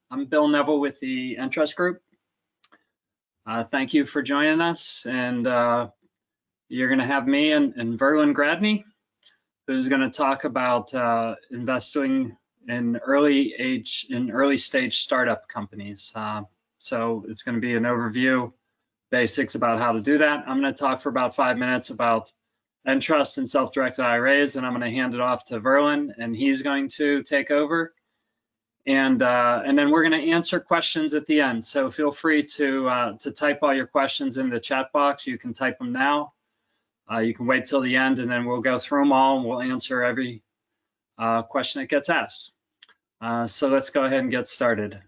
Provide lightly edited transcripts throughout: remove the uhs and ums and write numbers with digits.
I'm Bill Neville with the Entrust Group. Thank you for joining us, and you're going to have me and Verlin Gradney, who's going to talk about investing in early stage startup companies. So it's going to be an overview, basics about how to do that. I'm going to talk for about 5 minutes about Entrust and self-directed IRAs, and I'm going to hand it off to Verlin, and he's going to take over. And then we're going to answer questions at the end. So feel free to type all your questions in the chat box. You can type them now. You can wait till the end, and then we'll go through them all, and we'll answer every question that gets asked. So let's go ahead and get started.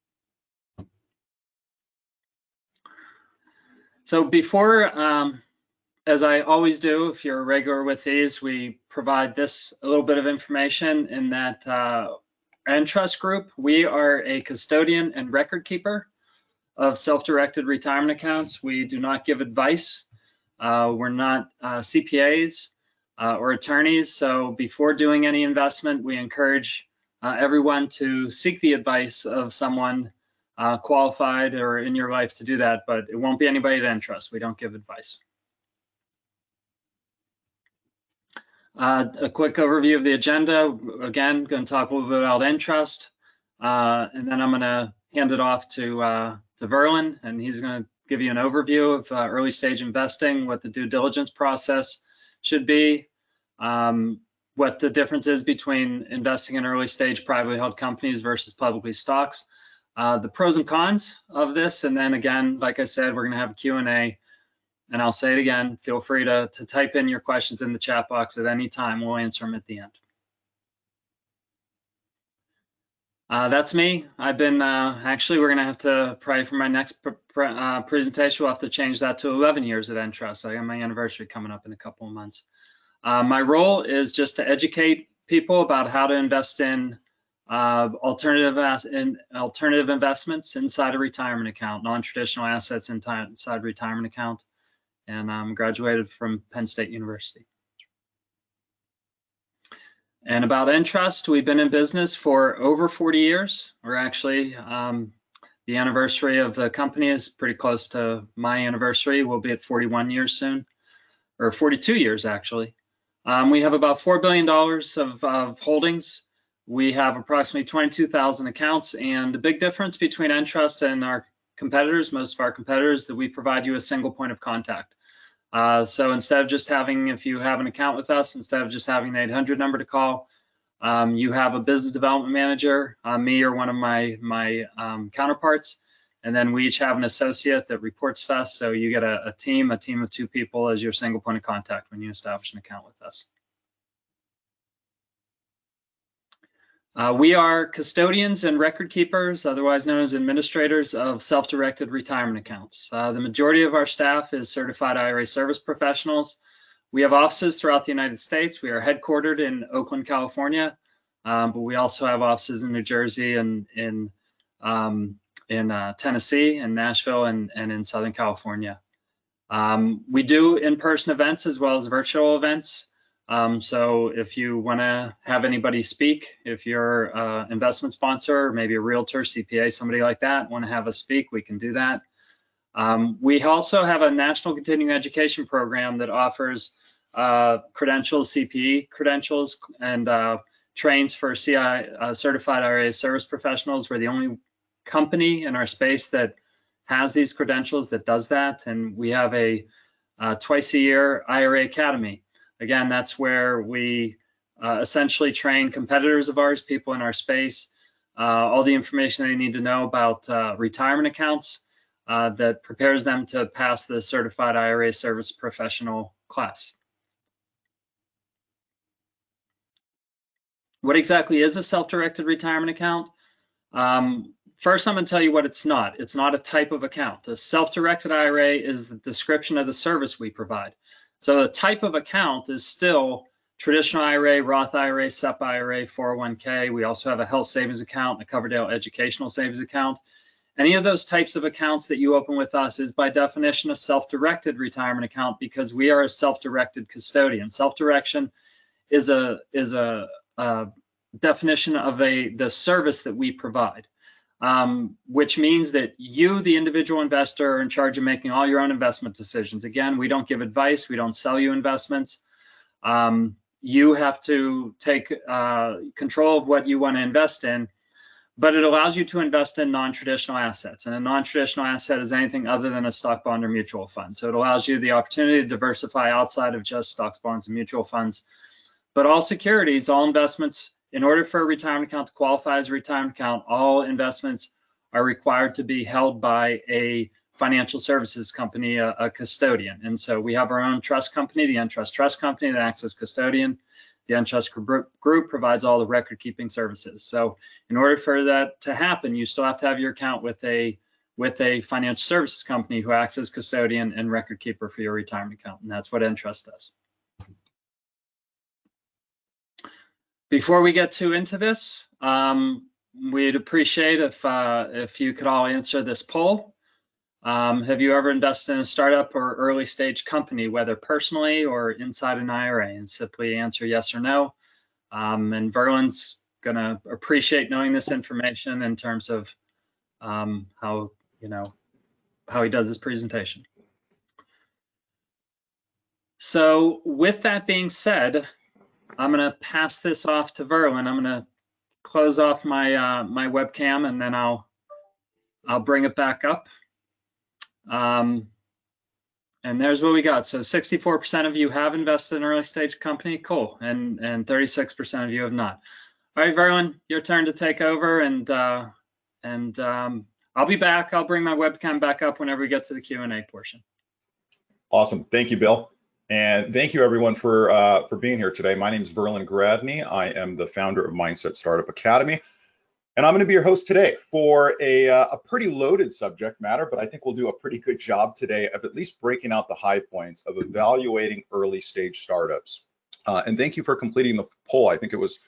So before, as I always do, if you're a regular with these, we provide this a little bit of information in that Entrust Group, we are a custodian and record keeper of self-directed retirement accounts. We do not give advice. We're not CPAs or attorneys. So before doing any investment, we encourage everyone to seek the advice of someone qualified or in your life to do that, but it won't be anybody at Entrust. We don't give advice. A quick overview of the agenda. Again, going to talk a little bit about Entrust, and then I'm going to hand it off to Verlin, and he's going to give you an overview of early stage investing, what the due diligence process should be, what the difference is between investing in early stage privately held companies versus publicly stocks, the pros and cons of this, and then again, like I said, we're going to have a Q&A. And I'll say it again, feel free to type in your questions in the chat box at any time. We'll answer them at the end. That's me. I've been, actually, we're gonna have to pray for my next presentation. We'll have to change that to 11 years at Entrust. I got my anniversary coming up in a couple of months. My role is just to educate people about how to invest in alternative investments inside a retirement account, non-traditional assets inside retirement account. And I'm graduated from Penn State University. And about Entrust, we've been in business for over 40 years. We're actually, the anniversary of the company is pretty close to my anniversary. We'll be at 41 years soon, or 42 years actually. We have about $4 billion of holdings. We have approximately 22,000 accounts, and the big difference between Entrust and our competitors, most of our competitors, that we provide you a single point of contact. So instead of just having, if you have an account with us, instead of just having the 800 number to call, you have a business development manager, me or one of my counterparts, and then we each have an associate that reports to us. So you get a team of 2 people as your single point of contact when you establish an account with us. We are custodians and record keepers, otherwise known as administrators of self-directed retirement accounts. The majority of our staff is certified IRA service professionals. We have offices throughout the United States. We are headquartered in Oakland, California, but we also have offices in New Jersey and in Tennessee and Nashville and in Southern California. We do in-person events as well as virtual events. So if you want to have anybody speak, if you're an investment sponsor, maybe a realtor, CPA, somebody like that, want to have us speak, we can do that. We also have a national continuing education program that offers credentials, CPE credentials, and trains for CI, certified IRA service professionals. We're the only company in our space that has these credentials that does that, and we have a twice a year IRA Academy. Again, that's where we essentially train competitors of ours, people in our space, all the information they need to know about retirement accounts that prepares them to pass the Certified IRA Service Professional class. What exactly is a self-directed retirement account? First, I'm going to tell you what it's not. It's not a type of account. A self-directed IRA is the description of the service we provide. So the type of account is still traditional IRA, Roth IRA, SEP IRA, 401k. We also have a health savings account, a Coverdell educational savings account. Any of those types of accounts that you open with us is by definition a self-directed retirement account because we are a self-directed custodian. Self-direction is a definition of the service that we provide. which means that you, the individual investor, are in charge of making all your own investment decisions. Again, we don't give advice. We don't sell you investments. You have to take control of what you want to invest in, but it allows you to invest in non-traditional assets. And a non-traditional asset is anything other than a stock, bond, or mutual fund. So it allows you the opportunity to diversify outside of just stocks, bonds, and mutual funds. But all securities, all investments, in order for a retirement account to qualify as a retirement account, all investments are required to be held by a financial services company, a custodian. And so we have our own trust company, the Entrust Trust Company, that acts as custodian. The Entrust Group provides all the record keeping services. So in order for that to happen, you still have to have your account with a financial services company who acts as custodian and record keeper for your retirement account. And that's what Entrust does. Before we get too into this, we'd appreciate if you could all answer this poll. Have you ever invested in a startup or early stage company, whether personally or inside an IRA? And simply answer yes or no. And Verlin's gonna appreciate knowing this information in terms of how he does his presentation. So with that being said, I'm gonna pass this off to Verlin. I'm gonna close off my my webcam, and then I'll bring it back up. And there's what we got. So 64% of you have invested in an early stage company. Cool. And 36% of you have not. All right, Verlin, your turn to take over, and I'll be back. I'll bring my webcam back up whenever we get to the Q&A portion. Awesome. Thank you, Bill. And thank you everyone for being here today. My name is Verlin Gradney. I am the founder of Mindset Startup Academy. And I'm going to be your host today for a pretty loaded subject matter, but I think we'll do a pretty good job today of at least breaking out the high points of evaluating early stage startups. And thank you for completing the poll. I think it was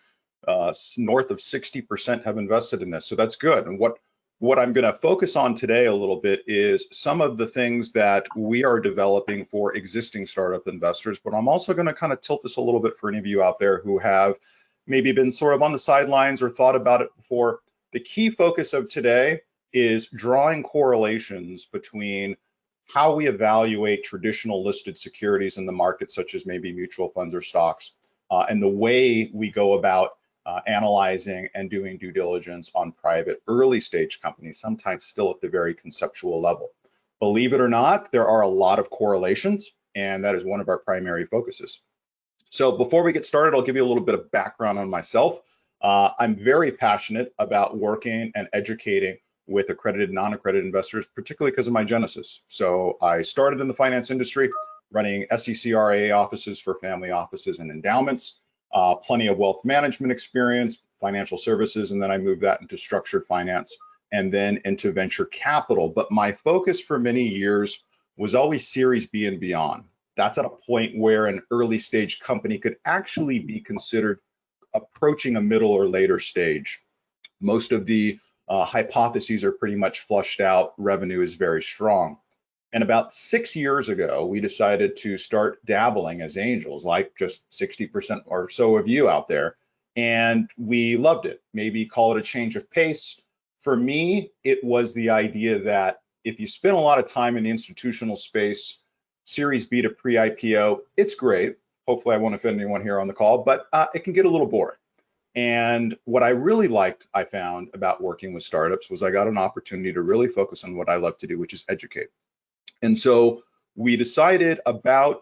north of 60% have invested in this, so that's good. And what I'm going to focus on today a little bit is some of the things that we are developing for existing startup investors, but I'm also going to kind of tilt this a little bit for any of you out there who have maybe been sort of on the sidelines or thought about it before. The key focus of today is drawing correlations between how we evaluate traditional listed securities in the market, such as maybe mutual funds or stocks, and the way we go about analyzing and doing due diligence on private early stage companies, sometimes still at the very conceptual level. Believe it or not, there are a lot of correlations, and that is one of our primary focuses. So before we get started, I'll give you a little bit of background on myself. I'm very passionate about working and educating with accredited and non-accredited investors, particularly because of my genesis. So I started in the finance industry, running SEC RIA offices for family offices and endowments, plenty of wealth management experience, financial services, and then I moved that into structured finance and then into venture capital. But my focus for many years was always Series B and beyond. That's at a point where an early stage company could actually be considered approaching a middle or later stage. Most of the hypotheses are pretty much flushed out. Revenue is very strong. And about 6 years ago, we decided to start dabbling as angels, like just 60% or so of you out there. And we loved it. Maybe call it a change of pace. For me, it was the idea that if you spend a lot of time in the institutional space, Series B to pre-IPO, it's great. Hopefully I won't offend anyone here on the call, but it can get a little boring. And what I really liked, I found about working with startups was I got an opportunity to really focus on what I love to do, which is educate. And so we decided about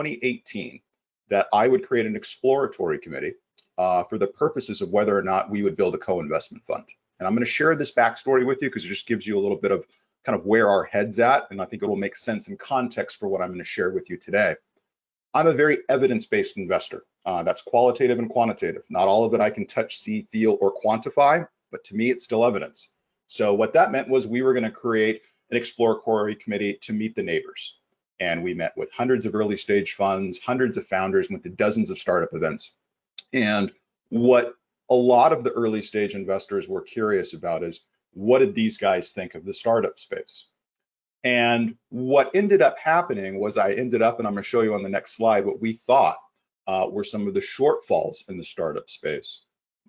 2018 that I would create an exploratory committee for the purposes of whether or not we would build a co-investment fund. And I'm going to share this backstory with you because it just gives you a little bit of kind of where our head's at, and I think it will make sense and context for what I'm going to share with you today. I'm a very evidence-based investor. That's qualitative and quantitative. Not all of it I can touch, see, feel, or quantify, but to me, it's still evidence. So what that meant was we were going to create an exploratory committee to meet the neighbors. And we met with hundreds of early stage funds, hundreds of founders, went to dozens of startup events. And what a lot of the early stage investors were curious about is, what did these guys think of the startup space? And what ended up happening was I ended up, and I'm going to show you on the next slide, what we thought were some of the shortfalls in the startup space.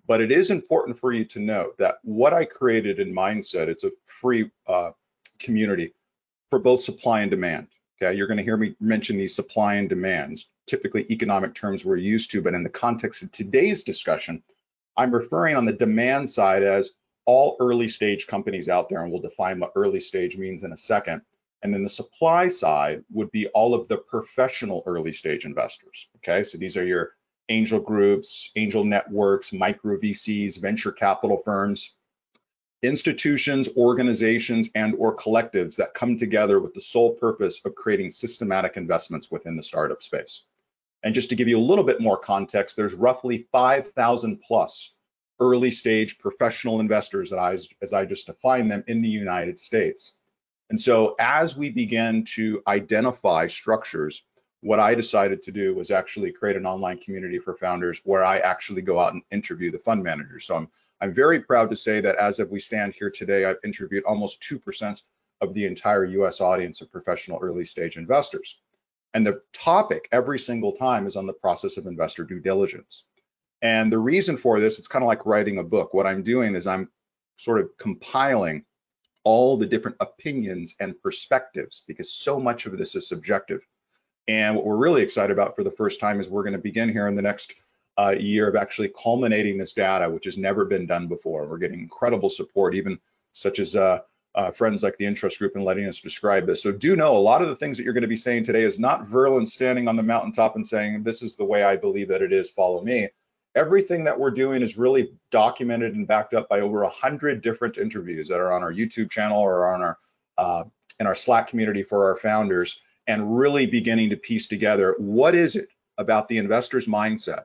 But it is important for you to know that what I created in Mindset, it's a free community for both supply and demand. Okay, you're going to hear me mention these supply and demands, typically economic terms we're used to, but in the context of today's discussion, I'm referring on the demand side as all early stage companies out there, and we'll define what early stage means in a second. And then the supply side would be all of the professional early stage investors. Okay, so these are your angel groups, angel networks, micro VCs, venture capital firms, institutions, organizations, and or collectives that come together with the sole purpose of creating systematic investments within the startup space. And just to give you a little bit more context, there's roughly 5,000 plus early stage professional investors as I just defined them in the United States. And so as we began to identify structures, what I decided to do was actually create an online community for founders where I actually go out and interview the fund managers. So I'm very proud to say that as of we stand here today, I've interviewed almost 2% of the entire US audience of professional early stage investors. And the topic every single time is on the process of investor due diligence. And the reason for this, it's kind of like writing a book. What I'm doing is I'm sort of compiling all the different opinions and perspectives because so much of this is subjective. And what we're really excited about for the first time is we're going to begin here in the next year of actually culminating this data, which has never been done before. We're getting incredible support, even such as friends like the Interest Group, and letting us describe this. So do know a lot of the things that you're going to be saying today is not Verlin standing on the mountaintop and saying, this is the way I believe that it is, follow me. Everything that we're doing is really documented and backed up by over 100 different interviews that are on our YouTube channel or on our in our Slack community for our founders, and really beginning to piece together what is it about the investor's mindset,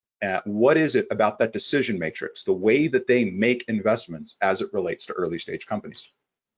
what is it about that decision matrix, the way that they make investments as it relates to early stage companies.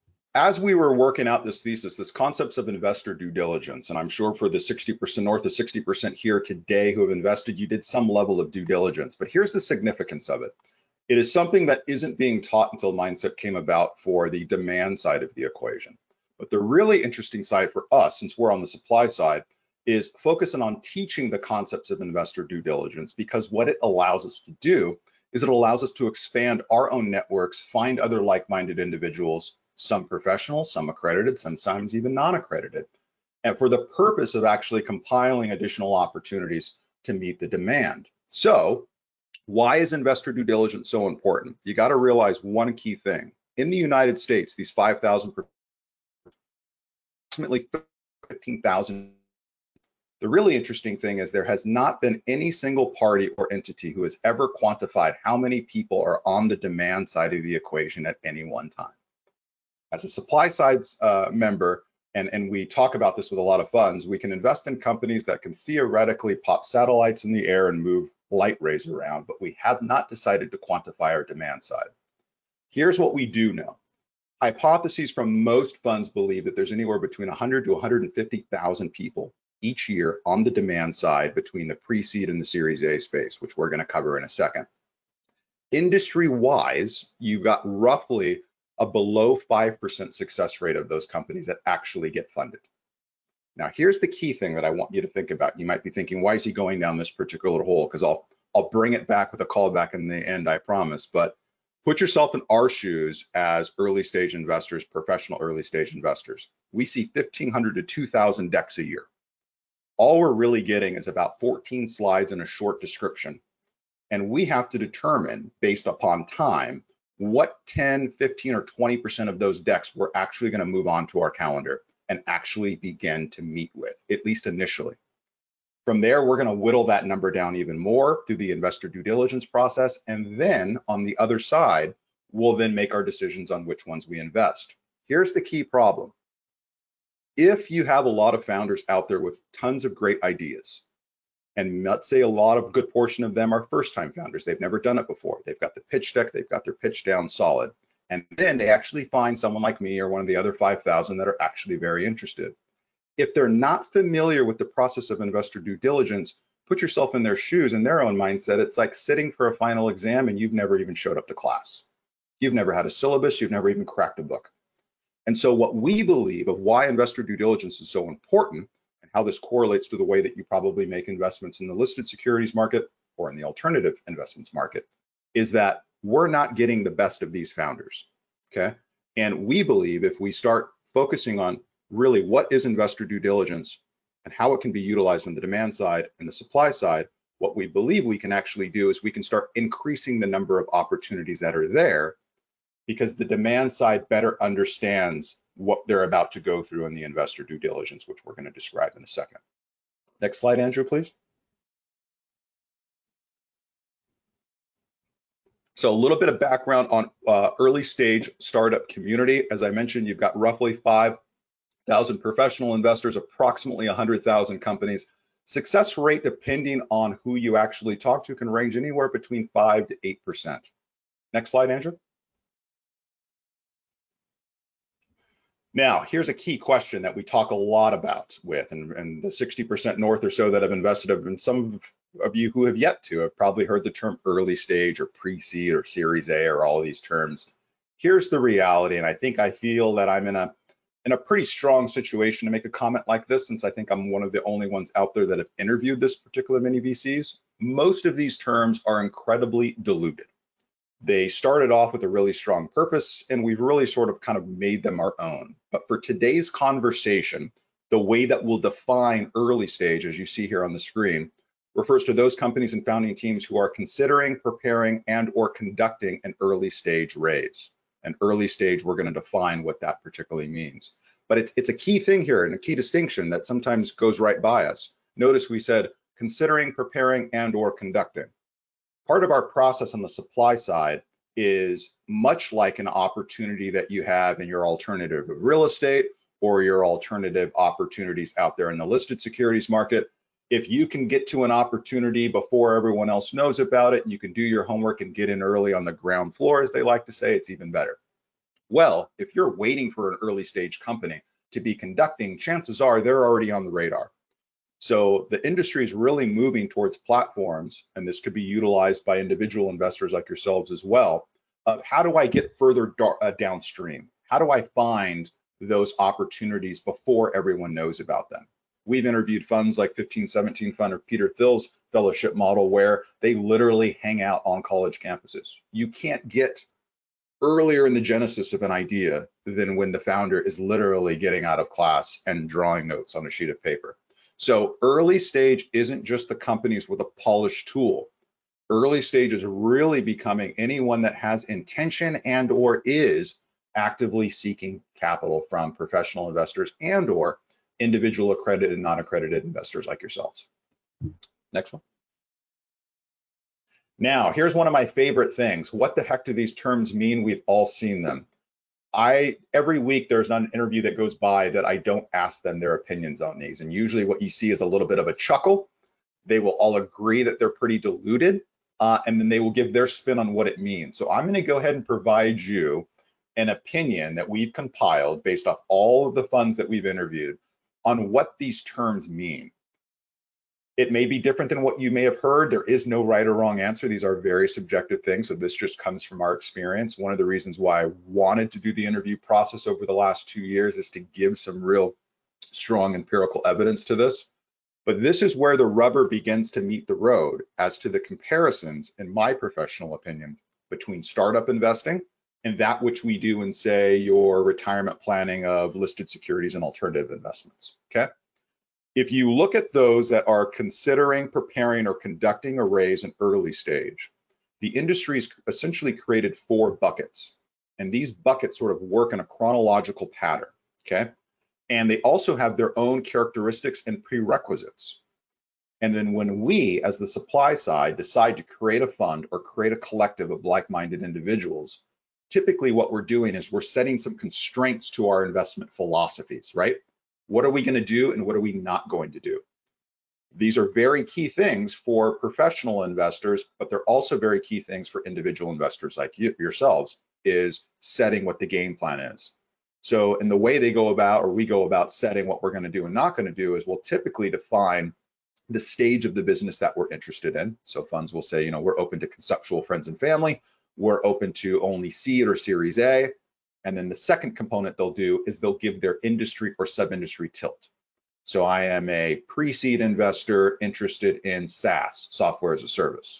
As we were working out this thesis, this concepts of investor due diligence, and I'm sure for the 60%, north of 60% here today who have invested, you did some level of due diligence, but here's the significance of it. It is something that isn't being taught until Mindset came about for the demand side of the equation. But the really interesting side for us, since we're on the supply side, is focusing on teaching the concepts of investor due diligence, because what it allows us to do is it allows us to expand our own networks, find other like-minded individuals, some professional, some accredited, sometimes even non-accredited, and for the purpose of actually compiling additional opportunities to meet the demand. So why is investor due diligence so important? You got to realize one key thing. In the United States, these 5,000, approximately 15,000. The really interesting thing is there has not been any single party or entity who has ever quantified how many people are on the demand side of the equation at any one time. As a supply side member, and we talk about this with a lot of funds, we can invest in companies that can theoretically pop satellites in the air and move light rays around, but we have not decided to quantify our demand side. Here's what we do know. Hypotheses from most funds believe that there's anywhere between 100 to 150,000 people each year on the demand side between the pre-seed and the Series A space, which we're going to cover in a second. Industry-wise, you've got roughly a below 5% success rate of those companies that actually get funded. Now, here's the key thing that I want you to think about. You might be thinking, why is he going down this particular hole? Because I'll bring it back with a callback in the end, I promise. But put yourself in our shoes as early stage investors, professional early stage investors. We see 1,500 to 2,000 decks a year. All we're really getting is about 14 slides and a short description. And we have to determine, based upon time, what 10, 15, or 20% of those decks we're actually going to move on to our calendar and actually begin to meet with, at least initially. From there, we're going to whittle that number down even more through the investor due diligence process. And then on the other side, we'll then make our decisions on which ones we invest. Here's the key problem. If you have a lot of founders out there with tons of great ideas, and let's say a lot of good portion of them are first-time founders, they've never done it before, they've got the pitch deck, they've got their pitch down solid, and then they actually find someone like me or one of the other 5,000 that are actually very interested. If they're not familiar with the process of investor due diligence, put yourself in their shoes, in their own mindset. It's like sitting for a final exam and you've never even showed up to class. You've never had a syllabus, you've never even cracked a book. And so what we believe of why investor due diligence is so important and how this correlates to the way that you probably make investments in the listed securities market or in the alternative investments market is that we're not getting the best of these founders, okay? And we believe if we start focusing on really what is investor due diligence and how it can be utilized on the demand side and the supply side, what we believe we can actually do is we can start increasing the number of opportunities that are there, because the demand side better understands what they're about to go through in the investor due diligence, which we're going to describe in a second. Next slide, Andrew, please. So a little bit of background on early stage startup community. As I mentioned, you've got roughly 5,000 professional investors, approximately 100,000 companies. Success rate, depending on who you actually talk to, can range anywhere between 5 to 8%. Next slide, Andrew. Now, here's a key question that we talk a lot about with, and the 60% north or so that have invested have been some of you who have yet to have probably heard the term early stage or pre-seed or Series A or all of these terms. Here's the reality, and I feel that I'm in a pretty strong situation to make a comment like this, since I think I'm one of the only ones out there that have interviewed this particular mini VCs. Most of these terms are incredibly diluted. They started off with a really strong purpose, and we've really sort of kind of made them our own. But for today's conversation, the way that we'll define early stage, as you see here on the screen, refers to those companies and founding teams who are considering, preparing, and or conducting an early stage raise. An early stage, we're going to define what that particularly means. But it's a key thing here and a key distinction that sometimes goes right by us. Notice we said considering, preparing, and or conducting. Part of our process on the supply side is much like an opportunity that you have in your alternative of real estate or your alternative opportunities out there in the listed securities market. If you can get to an opportunity before everyone else knows about it, and you can do your homework and get in early on the ground floor, as they like to say, it's even better. Well, if you're waiting for an early stage company to be conducting, chances are they're already on the radar. So the industry is really moving towards platforms, and this could be utilized by individual investors like yourselves as well, of how do I get further downstream? How do I find those opportunities before everyone knows about them? We've interviewed funds like 1517 Fund or Peter Thiel's fellowship model, where they literally hang out on college campuses. You can't get earlier in the genesis of an idea than when the founder is literally getting out of class and drawing notes on a sheet of paper. So early stage isn't just the companies with a polished tool. Early stage is really becoming anyone that has intention and or is actively seeking capital from professional investors and or individual accredited and non-accredited investors like yourselves. Next one. Now, here's one of my favorite things. What the heck do these terms mean? We've all seen them. Every week there's not an interview that goes by that I don't ask them their opinions on these. And usually what you see is a little bit of a chuckle. They will all agree that they're pretty diluted, and then they will give their spin on what it means. So I'm going to go ahead and provide you an opinion that we've compiled based off all of the funds that we've interviewed on what these terms mean. It may be different than what you may have heard. There is no right or wrong answer. These are very subjective things. So this just comes from our experience. One of the reasons why I wanted to do the interview process over the last 2 years is to give some real strong empirical evidence to this. But this is where the rubber begins to meet the road as to the comparisons, in my professional opinion, between startup investing and that which we do in, say, your retirement planning of listed securities and alternative investments, okay? If you look at those that are considering, preparing, or conducting a raise in early stage, the industry's essentially created 4 buckets. And these buckets sort of work in a chronological pattern, okay? And they also have their own characteristics and prerequisites. And then when we, as the supply side, decide to create a fund or create a collective of like-minded individuals, typically what we're doing is we're setting some constraints to our investment philosophies, right? What are we going to do and what are we not going to do? These are very key things for professional investors, but they're also very key things for individual investors like yourselves, is setting what the game plan is. So in the way they go about, or we go about setting what we're going to do and not going to do, is we'll typically define the stage of the business that we're interested in. So funds will say, we're open to conceptual friends and family. We're open to only seed or Series A. And then the second component they'll do is they'll give their industry or sub-industry tilt. So I am a pre-seed investor interested in SaaS, software as a service.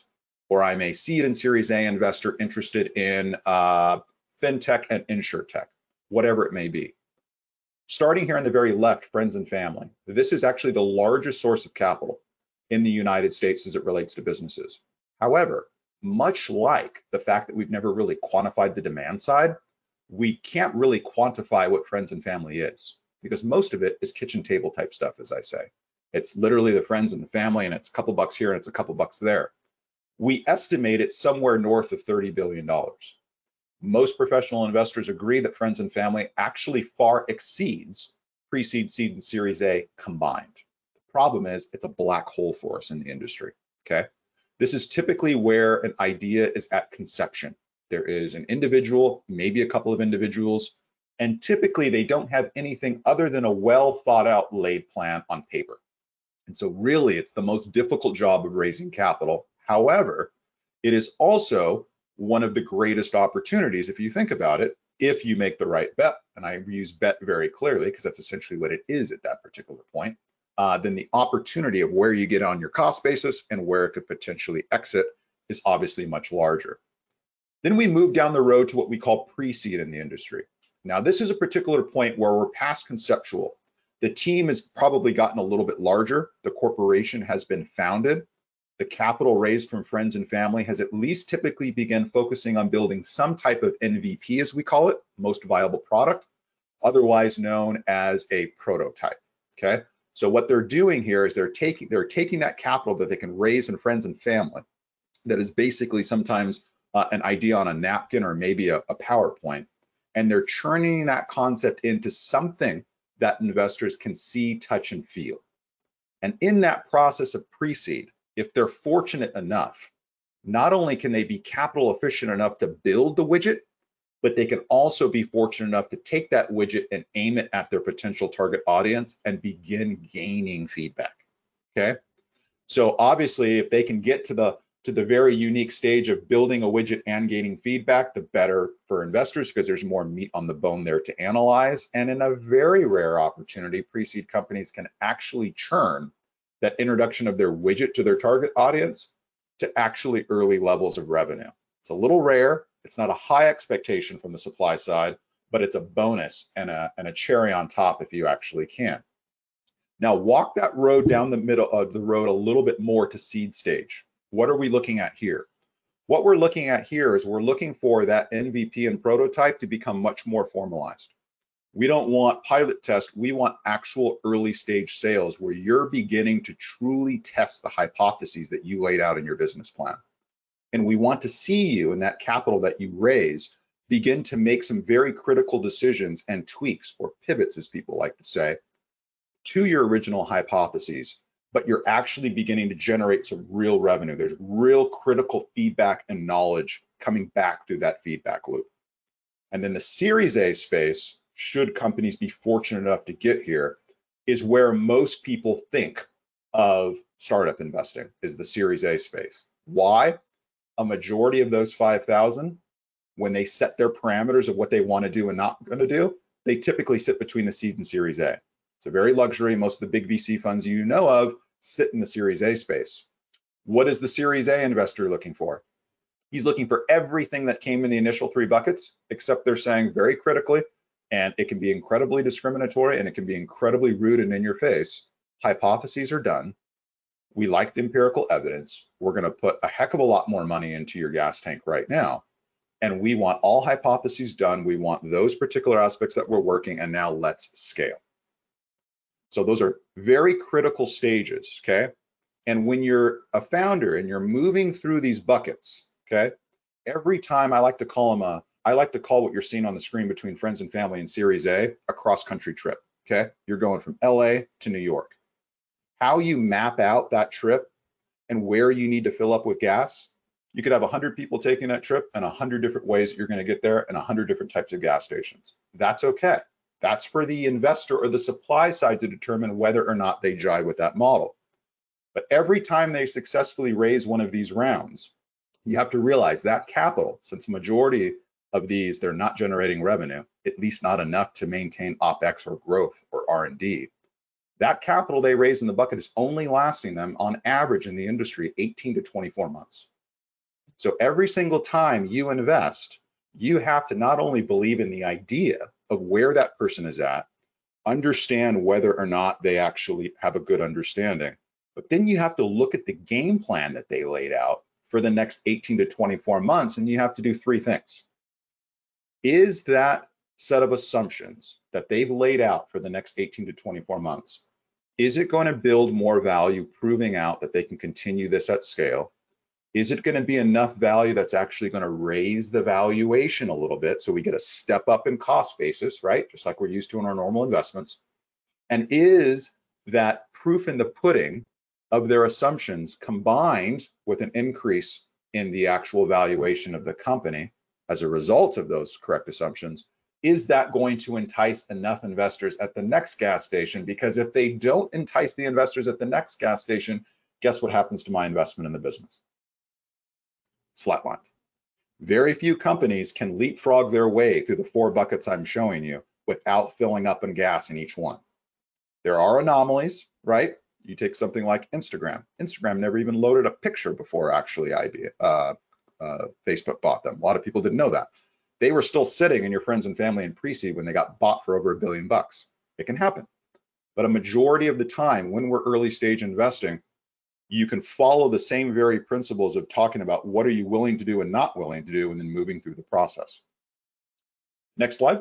or I'm a seed and Series A investor interested in fintech and insurtech, whatever it may be. Starting here on the very left, friends and family. This is actually the largest source of capital in the United States as it relates to businesses. However, much like the fact that we've never really quantified the demand side, we can't really quantify what friends and family is, because most of it is kitchen table type stuff, as I say. It's literally the friends and the family, and it's a couple bucks here and it's a couple bucks there. We estimate it somewhere north of $30 billion. Most professional investors agree that friends and family actually far exceeds pre-seed, seed, and Series A combined. The problem is it's a black hole for us in the industry, okay? This is typically where an idea is at conception. There is an individual, maybe a couple of individuals, and typically they don't have anything other than a well thought out laid plan on paper. And so really it's the most difficult job of raising capital. However, it is also one of the greatest opportunities, if you think about it, if you make the right bet, and I use bet very clearly because that's essentially what it is at that particular point, then the opportunity of where you get on your cost basis and where it could potentially exit is obviously much larger. Then we move down the road to what we call pre-seed in the industry. Now, this is a particular point where we're past conceptual. The team has probably gotten a little bit larger. The corporation has been founded. The capital raised from friends and family has at least typically begun focusing on building some type of MVP, as we call it, most viable product, otherwise known as a prototype, okay? So what they're doing here is they're taking that capital that they can raise in friends and family, that is basically sometimes an idea on a napkin or maybe a PowerPoint, and they're churning that concept into something that investors can see, touch, and feel. And in that process of pre-seed, if they're fortunate enough, not only can they be capital efficient enough to build the widget, but they can also be fortunate enough to take that widget and aim it at their potential target audience and begin gaining feedback, okay? So obviously, if they can get to the very unique stage of building a widget and gaining feedback, the better for investors, because there's more meat on the bone there to analyze. And in a very rare opportunity, pre-seed companies can actually churn that introduction of their widget to their target audience to actually early levels of revenue. It's a little rare. It's not a high expectation from the supply side, but it's a bonus and a cherry on top if you actually can. Now walk that road down the middle of the road a little bit more to seed stage. What are we looking at here? What we're looking at here is we're looking for that MVP and prototype to become much more formalized. We don't want pilot test, we want actual early stage sales where you're beginning to truly test the hypotheses that you laid out in your business plan. And we want to see you and that capital that you raise begin to make some very critical decisions and tweaks, or pivots as people like to say, to your original hypotheses, but you're actually beginning to generate some real revenue. There's real critical feedback and knowledge coming back through that feedback loop. And then the Series A space, should companies be fortunate enough to get here, is where most people think of startup investing, is the Series A space. Why? A majority of those 5,000, when they set their parameters of what they want to do and not going to do, they typically sit between the seed and Series A. It's a very luxury. Most of the big VC funds you know of sit in the Series A space. What is the Series A investor looking for? He's looking for everything that came in the initial 3 buckets, except they're saying very critically, and it can be incredibly discriminatory and it can be incredibly rude and in your face. Hypotheses are done. We like the empirical evidence. We're going to put a heck of a lot more money into your gas tank right now. And we want all hypotheses done. We want those particular aspects that we're working, and now let's scale. So those are very critical stages, okay? And when you're a founder and you're moving through these buckets, okay, every time I like to call what you're seeing on the screen between friends and family and Series A a cross-country trip, okay? You're going from LA to New York. How you map out that trip and where you need to fill up with gas, you could have 100 people taking that trip and 100 different ways that you're going to get there and 100 different types of gas stations. That's okay. That's for the investor or the supply side to determine whether or not they jive with that model. But every time they successfully raise one of these rounds, you have to realize that capital, since the majority of these, they're not generating revenue, at least not enough to maintain OpEx or growth or R&D. That capital they raise in the bucket is only lasting them on average in the industry 18 to 24 months. So every single time you invest, you have to not only believe in the idea of where that person is at, understand whether or not they actually have a good understanding, but then you have to look at the game plan that they laid out for the next 18 to 24 months, and you have to do three things. Is that set of assumptions that they've laid out for the next 18 to 24 months, is it going to build more value, proving out that they can continue this at scale? Is it going to be enough value that's actually going to raise the valuation a little bit so we get a step up in cost basis, right? Just like we're used to in our normal investments. And is that proof in the pudding of their assumptions combined with an increase in the actual valuation of the company as a result of those correct assumptions, is that going to entice enough investors at the next gas station? Because if they don't entice the investors at the next gas station, guess what happens to my investment in the business? It's flatlined. Very few companies can leapfrog their way through the four buckets I'm showing you without filling up on gas in each one. There are anomalies, right? You take something like Instagram. Instagram never even loaded a picture before actually Facebook bought them. A lot of people didn't know that. They were still sitting in your friends and family in pre-seed when they got bought for over $1 billion. It can happen. But a majority of the time when we're early stage investing, you can follow the same very principles of talking about what are you willing to do and not willing to do, and then moving through the process. Next slide.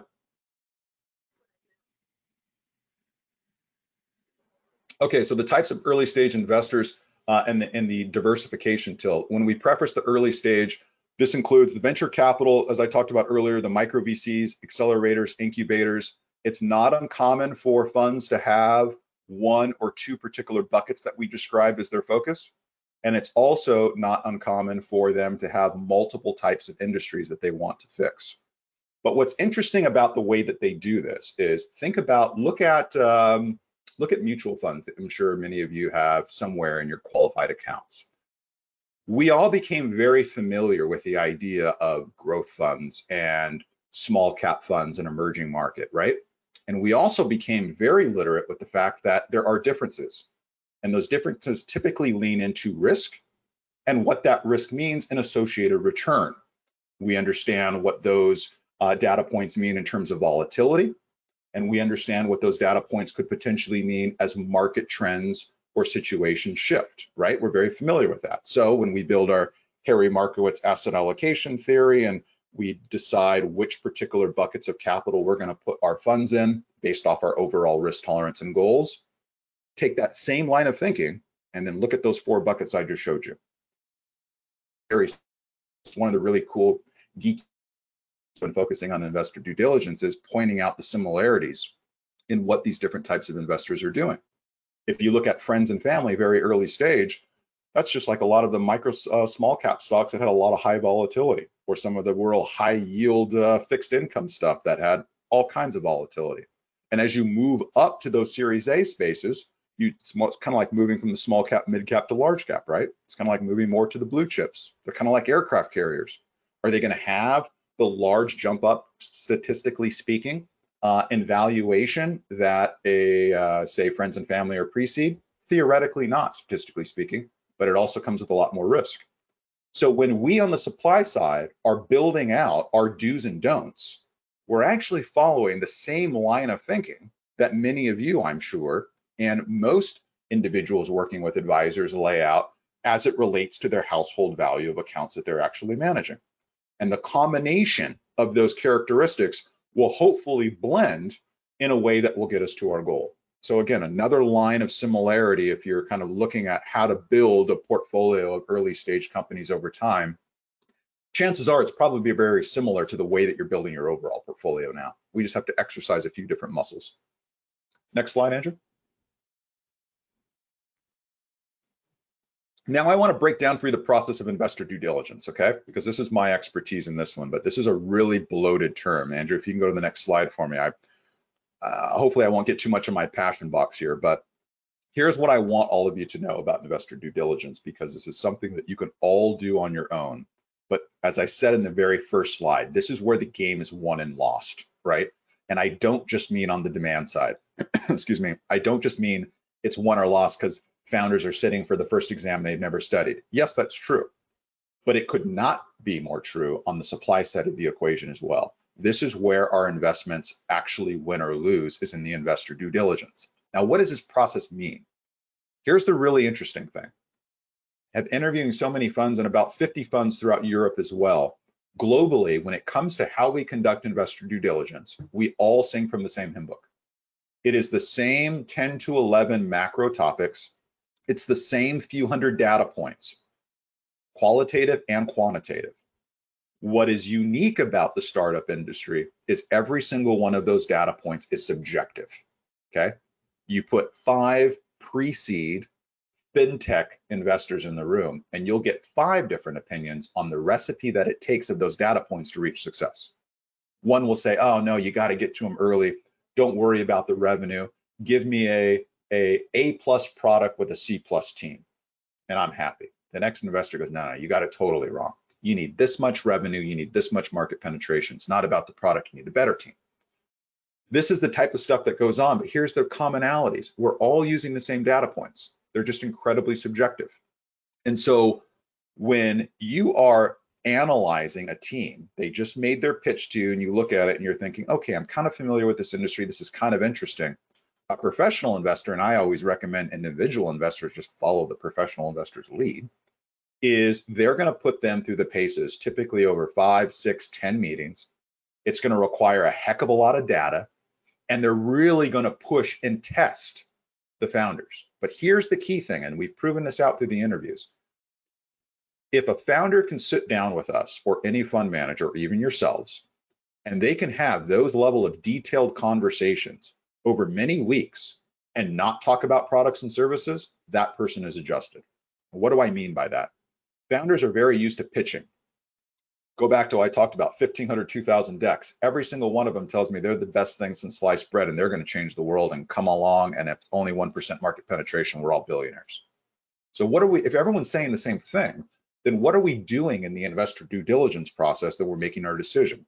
Okay, so the types of early stage investors and the diversification tilt. When we preface the early stage, this includes the venture capital, as I talked about earlier, the micro VCs, accelerators, incubators. It's not uncommon for funds to have one or two particular buckets that we described as their focus. And it's also not uncommon for them to have multiple types of industries that they want to fix. But what's interesting about the way that they do this is look at mutual funds that I'm sure many of you have somewhere in your qualified accounts. We all became very familiar with the idea of growth funds and small cap funds and emerging market, right? And we also became very literate with the fact that there are differences. And those differences typically lean into risk and what that risk means in associated return. We understand what those data points mean in terms of volatility, and we understand what those data points could potentially mean as market trends or situations shift, right? We're very familiar with that. So when we build our Harry Markowitz asset allocation theory and we decide which particular buckets of capital we're going to put our funds in based off our overall risk tolerance and goals, take that same line of thinking and then look at those four buckets I just showed you. It's one of the really cool geeky when focusing on investor due diligence is pointing out the similarities in what these different types of investors are doing. If you look at friends and family, very early stage, that's just like a lot of the small cap stocks that had a lot of high volatility, or some of the world high yield fixed income stuff that had all kinds of volatility. And as you move up to those Series A spaces, it's kind of like moving from the small cap, mid cap to large cap, right? It's kind of like moving more to the blue chips. They're kind of like aircraft carriers. Are they going to have the large jump up, statistically speaking, in valuation that say friends and family or pre-seed? Theoretically not, statistically speaking, but it also comes with a lot more risk. So when we on the supply side are building out our do's and don'ts, we're actually following the same line of thinking that many of you, I'm sure, and most individuals working with advisors lay out as it relates to their household value of accounts that they're actually managing. And the combination of those characteristics will hopefully blend in a way that will get us to our goal. So again, another line of similarity if you're kind of looking at how to build a portfolio of early stage companies over time, chances are it's probably very similar to the way that you're building your overall portfolio now. We just have to exercise a few different muscles. Next slide, Andrew. Now I want to break down for you the process of investor due diligence, okay? Because this is my expertise in this one, but this is a really bloated term. Andrew, if you can go to the next slide for me. Hopefully I won't get too much in my passion box here, but here's what I want all of you to know about investor due diligence, because this is something that you can all do on your own. But as I said in the very first slide, this is where the game is won and lost, right? And I don't just mean on the demand side. Excuse me. I don't just mean it's won or lost because founders are sitting for the first exam they've never studied. Yes, that's true. but it could not be more true on the supply side of the equation as well. This is where our investments actually win or lose, is in the investor due diligence. Now, what does this process mean? Here's the really interesting thing. I'm interviewing so many funds and about 50 funds throughout Europe as well. Globally, when it comes to how we conduct investor due diligence, we all sing from the same hymn book. It is the same 10 to 11 macro topics. It's the same few hundred data points, qualitative and quantitative. What is unique about the startup industry is every single one of those data points is subjective, okay? You put 5 pre-seed fintech investors in the room, and you'll get 5 different opinions on the recipe that it takes of those data points to reach success. One will say, oh no, you got to get to them early. Don't worry about the revenue. Give me a plus product with a C plus team, and I'm happy. The next investor goes, no, you got it totally wrong. You need this much revenue. You need this much market penetration. It's not about the product. You need a better team. This is the type of stuff that goes on, but here's the commonalities. We're all using the same data points. They're just incredibly subjective. And so when you are analyzing a team, they just made their pitch to you, and you look at it and you're thinking, okay, I'm kind of familiar with this industry. This is kind of interesting. A professional investor, and I always recommend individual investors just follow the professional investor's lead, is they're going to put them through the paces, typically over 5, 6, 10 meetings. It's going to require a heck of a lot of data, and they're really going to push and test the founders. But here's the key thing, and we've proven this out through the interviews. If a founder can sit down with us or any fund manager or even yourselves, and they can have those level of detailed conversations over many weeks and not talk about products and services, that person is adjusted. What do I mean by that? Founders are very used to pitching. Go back to what I talked about, 1,500, 2,000 decks. Every single one of them tells me they're the best thing since sliced bread and they're going to change the world and come along, and if it's only 1% market penetration, we're all billionaires. So what are we, if everyone's saying the same thing, then what are we doing in the investor due diligence process that we're making our decision?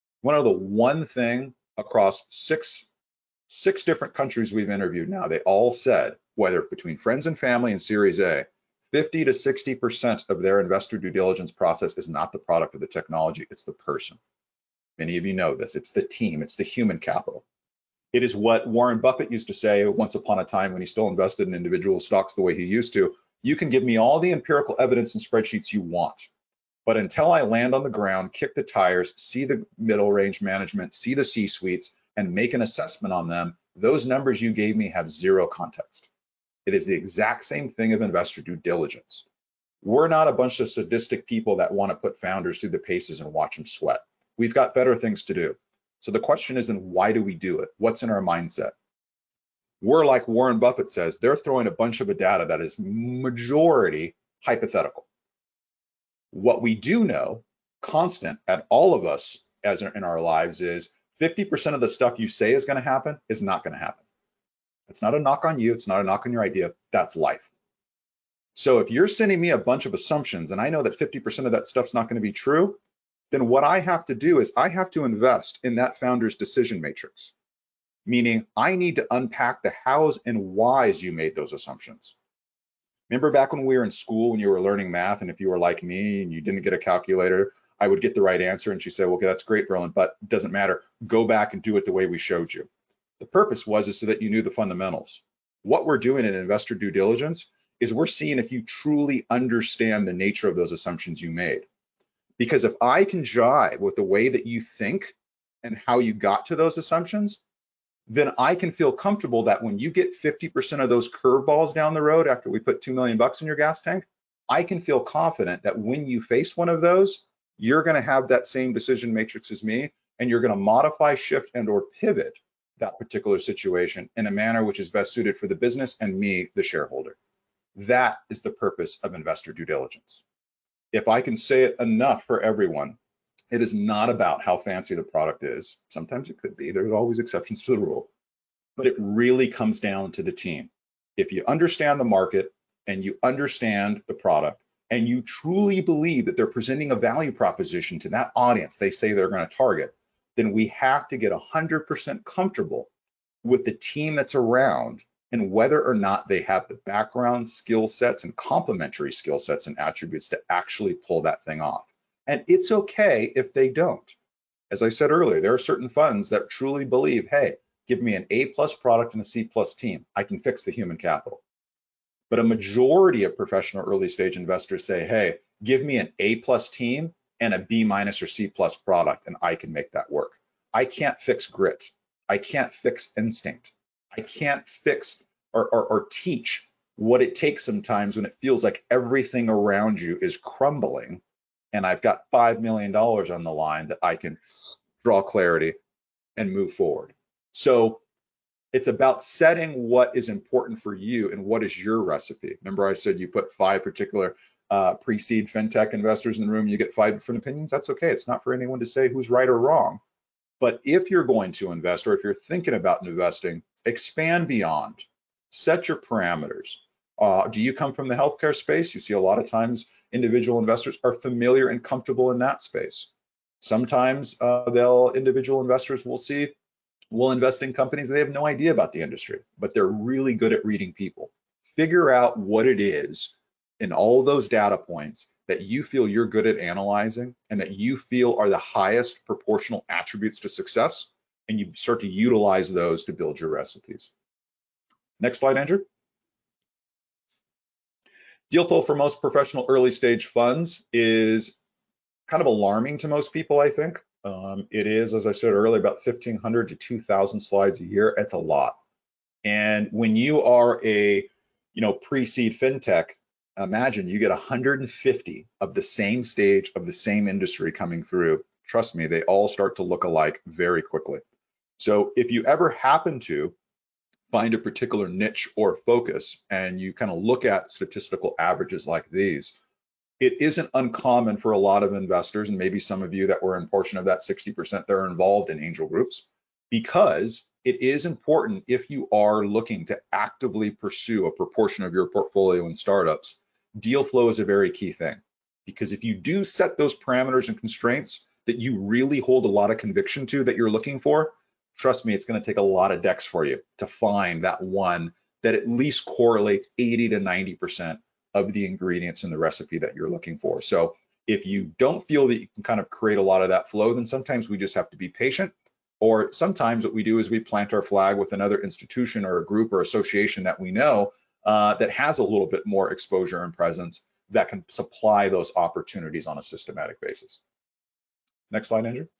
One thing across six different countries we've interviewed now, they all said, whether between friends and family and Series A, 50 to 60% of their investor due diligence process is not the product of the technology, it's the person. Many of you know this, it's the team, it's the human capital. It is what Warren Buffett used to say once upon a time when he still invested in individual stocks the way he used to. You can give me all the empirical evidence and spreadsheets you want, but until I land on the ground, kick the tires, see the middle range management, see the C-suites, and make an assessment on them, those numbers you gave me have zero context. It is the exact same thing of investor due diligence. We're not a bunch of sadistic people that want to put founders through the paces and watch them sweat. We've got better things to do. So the question is then, why do we do it? What's in our mindset? We're like Warren Buffett says, they're throwing a bunch of data that is majority hypothetical. What we do know, constant at all of us as in our lives, is 50% of the stuff you say is going to happen is not going to happen. It's not a knock on you. It's not a knock on your idea. That's life. So if you're sending me a bunch of assumptions and I know that 50% of that stuff's not going to be true, then what I have to do is I have to invest in that founder's decision matrix. Meaning I need to unpack the hows and whys you made those assumptions. Remember back when we were in school, when you were learning math, and if you were like me and you didn't get a calculator, I would get the right answer and she'd say, well, okay, that's great, Verlin, but it doesn't matter. Go back and do it the way we showed you. The purpose is so that you knew the fundamentals. What we're doing in investor due diligence is we're seeing if you truly understand the nature of those assumptions you made. Because if I can jive with the way that you think and how you got to those assumptions, then I can feel comfortable that when you get 50% of those curveballs down the road after we put $2 million in your gas tank, I can feel confident that when you face one of those, you're going to have that same decision matrix as me, and you're going to modify, shift, and or pivot that particular situation in a manner which is best suited for the business and me, the shareholder. That is the purpose of investor due diligence. If I can say it enough for everyone, it is not about how fancy the product is. Sometimes it could be, there's always exceptions to the rule, but it really comes down to the team. If you understand the market and you understand the product and you truly believe that they're presenting a value proposition to that audience they say they're going to target, then we have to get 100% comfortable with the team that's around and whether or not they have the background, skill sets, and complementary skill sets and attributes to actually pull that thing off. And it's okay if they don't. As I said earlier, there are certain funds that truly believe, hey, give me an A+ product and a C+ team. I can fix the human capital. But a majority of professional early stage investors say, hey, give me an A+ team and a B- or C+ product, and I can make that work. I can't fix grit. I can't fix instinct. I can't fix or teach what it takes sometimes when it feels like everything around you is crumbling and I've got $5 million on the line that I can draw clarity and move forward. So it's about setting what is important for you and what is your recipe. Remember I said you put 5 particular pre-seed fintech investors in the room, you get 5 different opinions. That's okay. It's not for anyone to say who's right or wrong. But if you're going to invest, or if you're thinking about investing, expand beyond. Set your parameters. Do you come from the healthcare space? You see a lot of times individual investors are familiar and comfortable in that space. Sometimes individual investors will invest in companies they have no idea about the industry, but they're really good at reading people. Figure out what it is in all of those data points that you feel you're good at analyzing and that you feel are the highest proportional attributes to success, and you start to utilize those to build your recipes. Next slide, Andrew. Deal flow for most professional early stage funds is kind of alarming to most people, I think. It is, as I said earlier, about 1,500 to 2,000 slides a year. It's a lot. And when you are a pre-seed fintech, imagine you get 150 of the same stage of the same industry coming through. Trust me, they all start to look alike very quickly. So if you ever happen to find a particular niche or focus and you kind of look at statistical averages like these, it isn't uncommon for a lot of investors, and maybe some of you that were in portion of that 60% that are involved in angel groups, because it is important if you are looking to actively pursue a proportion of your portfolio in startups. Deal flow is a very key thing, because if you do set those parameters and constraints that you really hold a lot of conviction to that you're looking for, trust me, it's going to take a lot of decks for you to find that one that at least correlates 80 to 90% of the ingredients in the recipe that you're looking for. So if you don't feel that you can kind of create a lot of that flow, then sometimes we just have to be patient. Or sometimes what we do is we plant our flag with another institution or a group or association that we know that has a little bit more exposure and presence that can supply those opportunities on a systematic basis. Next slide, Andrew.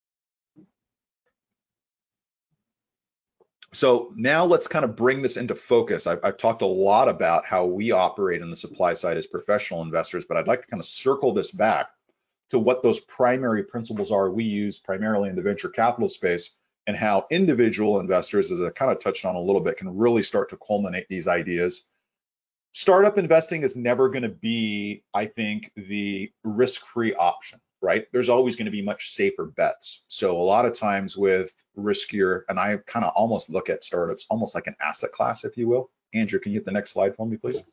So now let's kind of bring this into focus. I've talked a lot about how we operate in the supply side as professional investors, but I'd like to kind of circle this back to what those primary principles are we use primarily in the venture capital space, and how individual investors, as I kind of touched on a little bit, can really start to culminate these ideas. Startup investing is never going to be, I think, the risk-free option, right? There's always going to be much safer bets. So a lot of times with riskier, and I kind of almost look at startups almost like an asset class, if you will. Andrew, can you hit the next slide for me, please?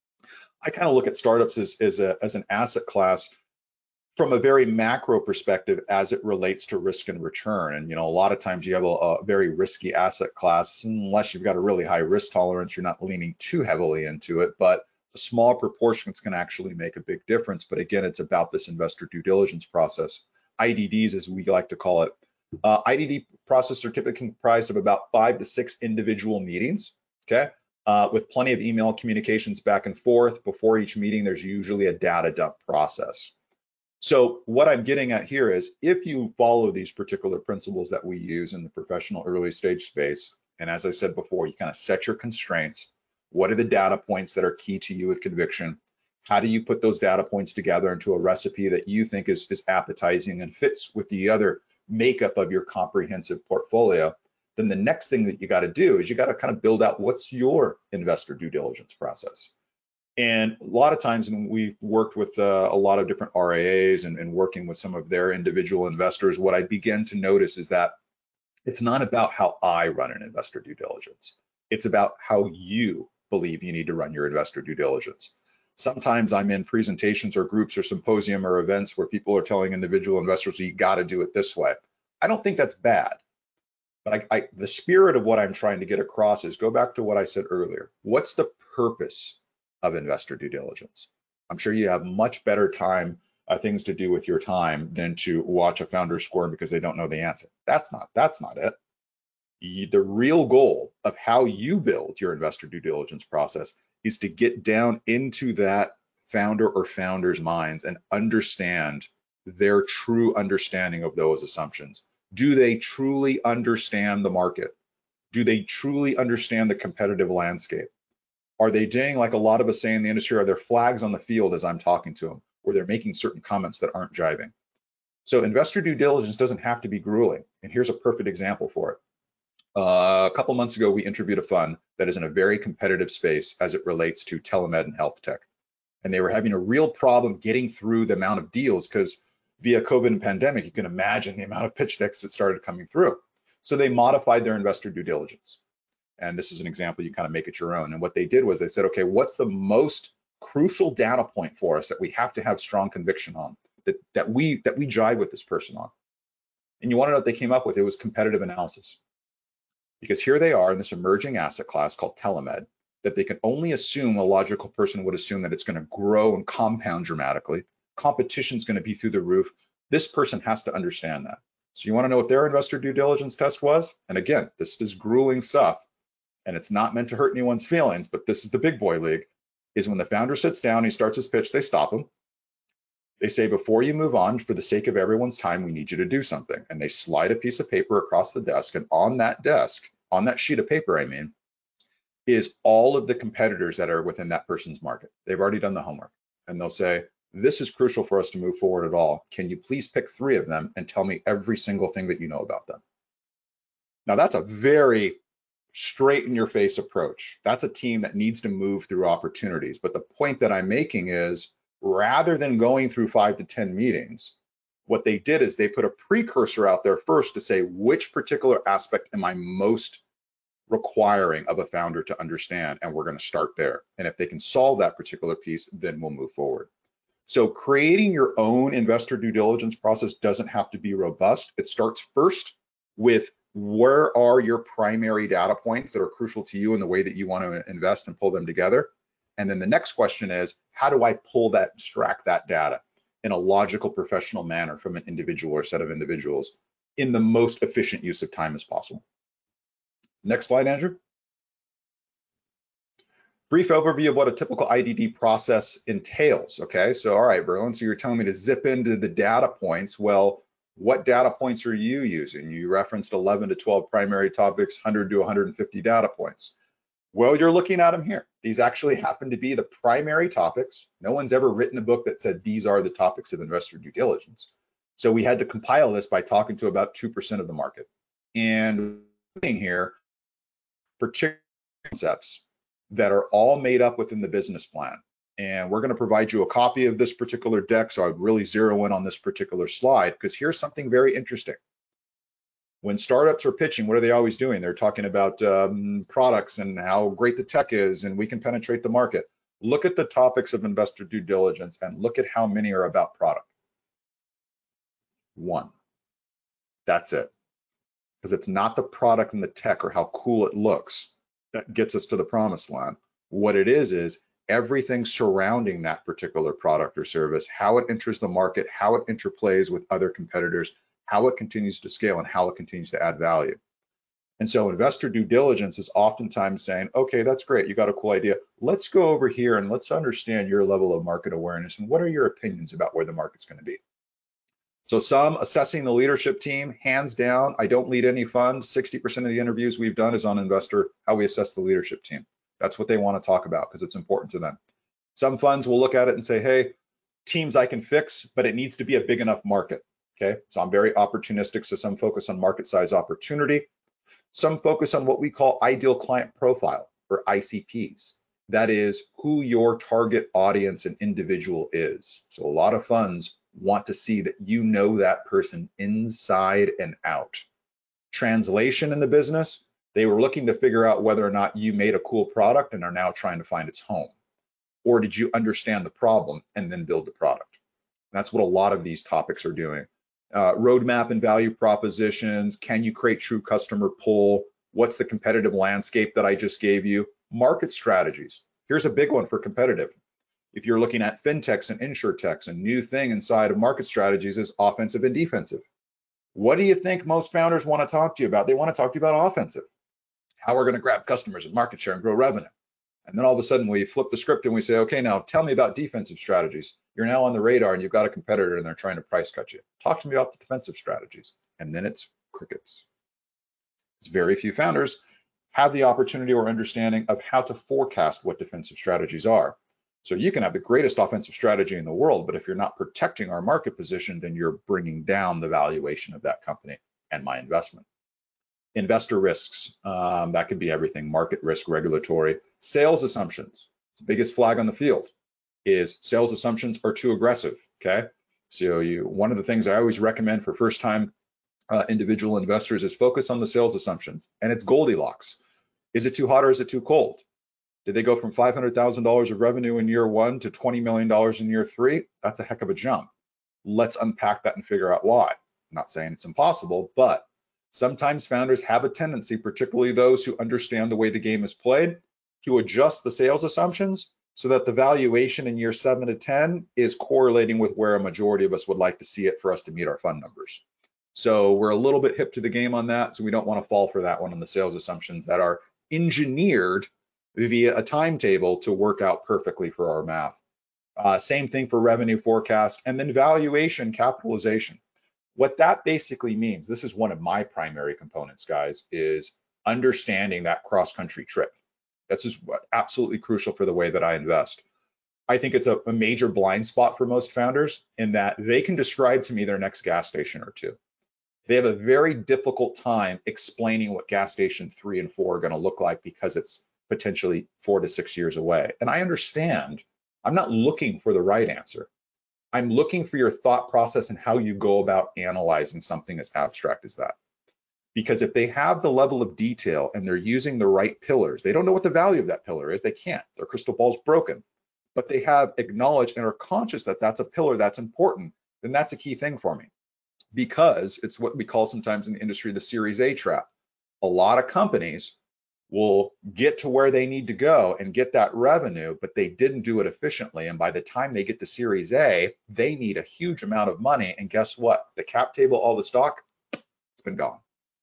I kind of look at startups as an asset class from a very macro perspective as it relates to risk and return. And, a lot of times you have a very risky asset class, unless you've got a really high risk tolerance, you're not leaning too heavily into it, but a small proportion can actually make a big difference. But again, it's about this investor due diligence process. IDDs, as we like to call it. IDD processes are typically comprised of about 5 to 6 individual meetings, okay? With plenty of email communications back and forth. Before each meeting, there's usually a data dump process. So what I'm getting at here is, if you follow these particular principles that we use in the professional early stage space, and as I said before, you kind of set your constraints. What are the data points that are key to you with conviction? How do you put those data points together into a recipe that you think is appetizing and fits with the other makeup of your comprehensive portfolio? Then the next thing that you got to do is you got to kind of build out what's your investor due diligence process. And a lot of times when we've worked with a lot of different RIAs and working with some of their individual investors, what I begin to notice is that it's not about how I run an investor due diligence. It's about how you believe you need to run your investor due diligence. Sometimes I'm in presentations or groups or symposium or events where people are telling individual investors, you got to do it this way. I don't think that's bad. But the spirit of what I'm trying to get across is go back to what I said earlier. What's the purpose of investor due diligence? I'm sure you have much better things to do with your time than to watch a founder squirm because they don't know the answer. That's not it. The real goal of how you build your investor due diligence process is to get down into that founder or founders' minds and understand their true understanding of those assumptions. Do they truly understand the market? Do they truly understand the competitive landscape? Are they doing like a lot of us say in the industry, are there flags on the field as I'm talking to them, or they're making certain comments that aren't jiving? So investor due diligence doesn't have to be grueling. And here's a perfect example for it. A couple months ago, we interviewed a fund that is in a very competitive space as it relates to telemed and health tech. And they were having a real problem getting through the amount of deals because via COVID and pandemic, you can imagine the amount of pitch decks that started coming through. So they modified their investor due diligence. And this is an example, you kind of make it your own. And what they did was they said, okay, what's the most crucial data point for us that we have to have strong conviction on, that we jive with this person on? And you want to know what they came up with? It was competitive analysis. Because here they are in this emerging asset class called telemed, that they can only assume a logical person would assume that it's going to grow and compound dramatically. Competition is going to be through the roof. This person has to understand that. So you want to know what their investor due diligence test was? And again, this is grueling stuff, and it's not meant to hurt anyone's feelings, but this is the big boy league, is when the founder sits down, he starts his pitch, they stop him. They say, before you move on, for the sake of everyone's time, we need you to do something. And they slide a piece of paper across the desk, and on that desk, on that sheet of paper, is all of the competitors that are within that person's market. They've already done the homework. And they'll say, this is crucial for us to move forward at all. Can you please pick 3 of them and tell me every single thing that you know about them? Now, that's a very straight in your face approach. That's a team that needs to move through opportunities. But the point that I'm making is, rather than going through 5 to 10 meetings, what they did is they put a precursor out there first to say, which particular aspect am I most requiring of a founder to understand? And we're going to start there. And if they can solve that particular piece, then we'll move forward. So creating your own investor due diligence process doesn't have to be robust. It starts first with, where are your primary data points that are crucial to you in the way that you want to invest and pull them together? And then the next question is, how do I pull that, extract that data in a logical, professional manner from an individual or set of individuals in the most efficient use of time as possible? Next slide, Andrew. Brief overview of what a typical IDD process entails. Okay, so all right, Verlin, so you're telling me to zip into the data points. Well, what data points are you using? You referenced 11 to 12 primary topics, 100 to 150 data points. Well, you're looking at them here. These actually happen to be the primary topics. No one's ever written a book that said these are the topics of investor due diligence. So we had to compile this by talking to about 2% of the market. And here, particular concepts that are all made up within the business plan. And we're going to provide you a copy of this particular deck. So I'd really zero in on this particular slide, because here's something very interesting. When startups are pitching, what are they always doing? They're talking about products and how great the tech is and we can penetrate the market. Look at the topics of investor due diligence and look at how many are about product. 1. That's it. Because it's not the product and the tech or how cool it looks that gets us to the promised land. What it is everything surrounding that particular product or service, how it enters the market, how it interplays with other competitors, how it continues to scale, and how it continues to add value. And so investor due diligence is oftentimes saying, okay, that's great, you got a cool idea. Let's go over here and let's understand your level of market awareness and what are your opinions about where the market's going to be. So some assessing the leadership team, hands down, I don't lead any fund. 60% of the interviews we've done is on investor, how we assess the leadership team. That's what they want to talk about because it's important to them. Some funds will look at it and say, hey, teams I can fix, but it needs to be a big enough market. Okay, so I'm very opportunistic. So some focus on market size opportunity. Some focus on what we call ideal client profile, or ICPs. That is who your target audience and individual is. So a lot of funds want to see that you know that person inside and out. Translation in the business, they were looking to figure out whether or not you made a cool product and are now trying to find its home. Or did you understand the problem and then build the product? That's what a lot of these topics are doing. roadmap and value propositions. Can you create true customer pull? What's the competitive landscape that I just gave you? Market strategies. Here's a big one for competitive. If you're looking at fintechs and insurtechs, a new thing inside of market strategies is offensive and defensive. What do you think most founders want to talk to you about? They want to talk to you about offensive, how we're going to grab customers and market share and grow revenue. And then all of a sudden we flip the script and we say, okay, now tell me about defensive strategies. You're now on the radar and you've got a competitor and they're trying to price cut you. Talk to me about the defensive strategies. And then it's crickets. It's very few founders have the opportunity or understanding of how to forecast what defensive strategies are. So you can have the greatest offensive strategy in the world, but if you're not protecting our market position, then you're bringing down the valuation of that company and my investment. Investor risks, that could be everything: market risk, regulatory. Sales assumptions, the biggest flag on the field is sales assumptions are too aggressive, okay? So one of the things I always recommend for first-time individual investors is focus on the sales assumptions, and it's Goldilocks. Is it too hot or is it too cold? Did they go from $500,000 of revenue in year 1 to $20 million in year 3? That's a heck of a jump. Let's unpack that and figure out why. I'm not saying it's impossible, but sometimes founders have a tendency, particularly those who understand the way the game is played, to adjust the sales assumptions so that the valuation in year 7 to 10 is correlating with where a majority of us would like to see it for us to meet our fund numbers. So we're a little bit hip to the game on that, so we don't want to fall for that one on the sales assumptions that are engineered via a timetable to work out perfectly for our math. Same thing for revenue forecast, and then valuation capitalization. What that basically means, this is one of my primary components, guys, is understanding that cross-country trip. That's just absolutely crucial for the way that I invest. I think it's a major blind spot for most founders in that they can describe to me their next gas station or two. They have a very difficult time explaining what gas station 3 and 4 are going to look like because it's potentially 4 to 6 years away. And I understand. I'm not looking for the right answer. I'm looking for your thought process and how you go about analyzing something as abstract as that. Because if they have the level of detail and they're using the right pillars, they don't know what the value of that pillar is. They can't. Their crystal ball's broken. But they have acknowledged and are conscious that that's a pillar that's important, then that's a key thing for me. Because it's what we call sometimes in the industry the Series A trap. A lot of companies will get to where they need to go and get that revenue, but they didn't do it efficiently. And by the time they get to Series A, they need a huge amount of money. And guess what? The cap table, all the stock, it's been gone.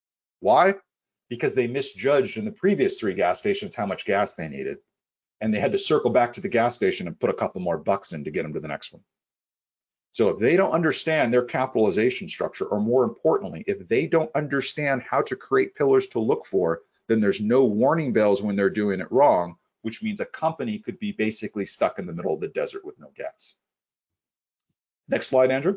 Why? Because they misjudged in the previous 3 gas stations how much gas they needed. And they had to circle back to the gas station and put a couple more bucks in to get them to the next one. So if they don't understand their capitalization structure, or more importantly, if they don't understand how to create pillars to look for, then there's no warning bells when they're doing it wrong, which means a company could be basically stuck in the middle of the desert with no gas. Next slide, Andrew.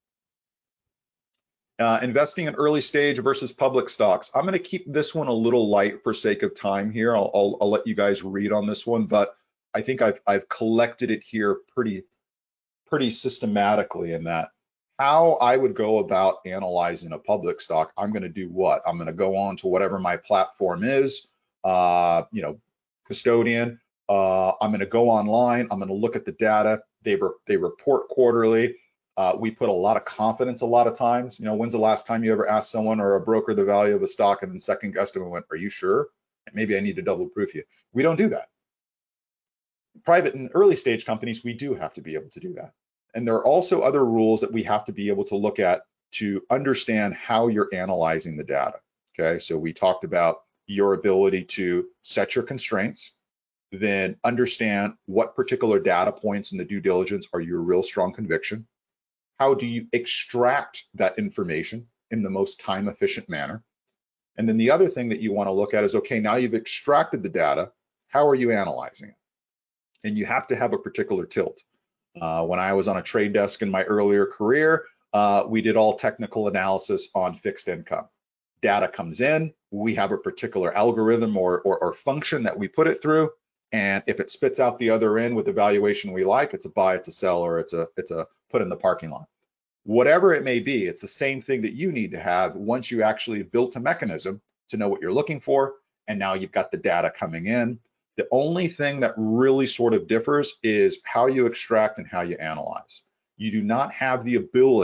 Investing in early stage versus public stocks. I'm going to keep this one a little light for sake of time here. I'll let you guys read on this one, but I think I've collected it here pretty systematically in that how I would go about analyzing a public stock. I'm going to do what? I'm going to go on to whatever my platform is, Custodian. I'm going to go online. I'm going to look at the data. They report quarterly. We put a lot of confidence a lot of times. When's the last time you ever asked someone or a broker the value of a stock and then second guessed them and went, are you sure? Maybe I need to double proof you. We don't do that. Private and early stage companies, we do have to be able to do that. And there are also other rules that we have to be able to look at to understand how you're analyzing the data. Okay, so we talked about your ability to set your constraints, then understand what particular data points in the due diligence are your real strong conviction. How do you extract that information in the most time efficient manner? And then the other thing that you want to look at is, okay, now you've extracted the data, how are you analyzing it? And you have to have a particular tilt. When I was on a trade desk in my earlier career, we did all technical analysis on fixed income. Data comes in, we have a particular algorithm or function that we put it through, and if it spits out the other end with the valuation we like, it's a buy, it's a sell, or it's a put in the parking lot. Whatever it may be, it's the same thing that you need to have once you actually built a mechanism to know what you're looking for, and now you've got the data coming in. The only thing that really sort of differs is how you extract and how you analyze. You do not have the ability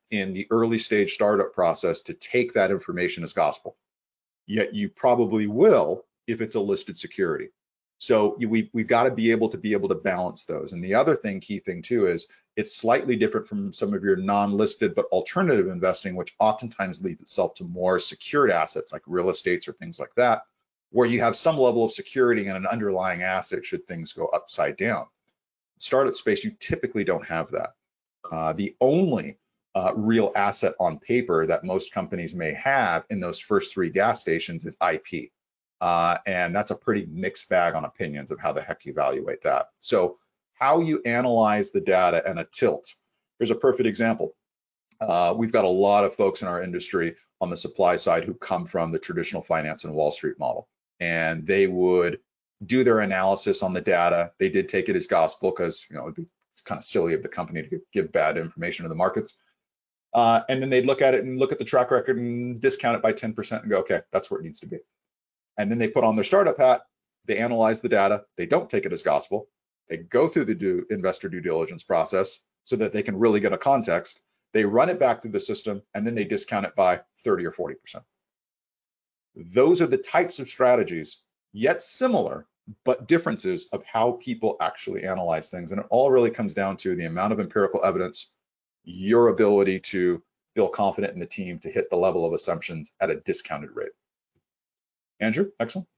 in the early stage startup process to take that information as gospel. Yet you probably will if it's a listed security. So we've got to be able to balance those. And the other key thing too, is it's slightly different from some of your non-listed but alternative investing, which oftentimes leads itself to more secured assets like real estates or things like that, where you have some level of security in an underlying asset should things go upside down. Startup space, you typically don't have that. The only real asset on paper that most companies may have in those first 3 gas stations is IP. And that's a pretty mixed bag on opinions of how the heck you evaluate that. So how you analyze the data and a tilt. Here's a perfect example. We've got a lot of folks in our industry on the supply side who come from the traditional finance and Wall Street model, and they would do their analysis on the data. They did take it as gospel because, it's kind of silly of the company to give bad information to the markets. And then they'd look at it and look at the track record and discount it by 10% and go, okay, that's where it needs to be. And then they put on their startup hat, they analyze the data, they don't take it as gospel, they go through the investor due diligence process so that they can really get a context, they run it back through the system, and then they discount it by 30 or 40%. Those are the types of strategies, yet similar, but differences of how people actually analyze things. And it all really comes down to the amount of empirical evidence, your ability to feel confident in the team to hit the level of assumptions at a discounted rate. Andrew, excellent.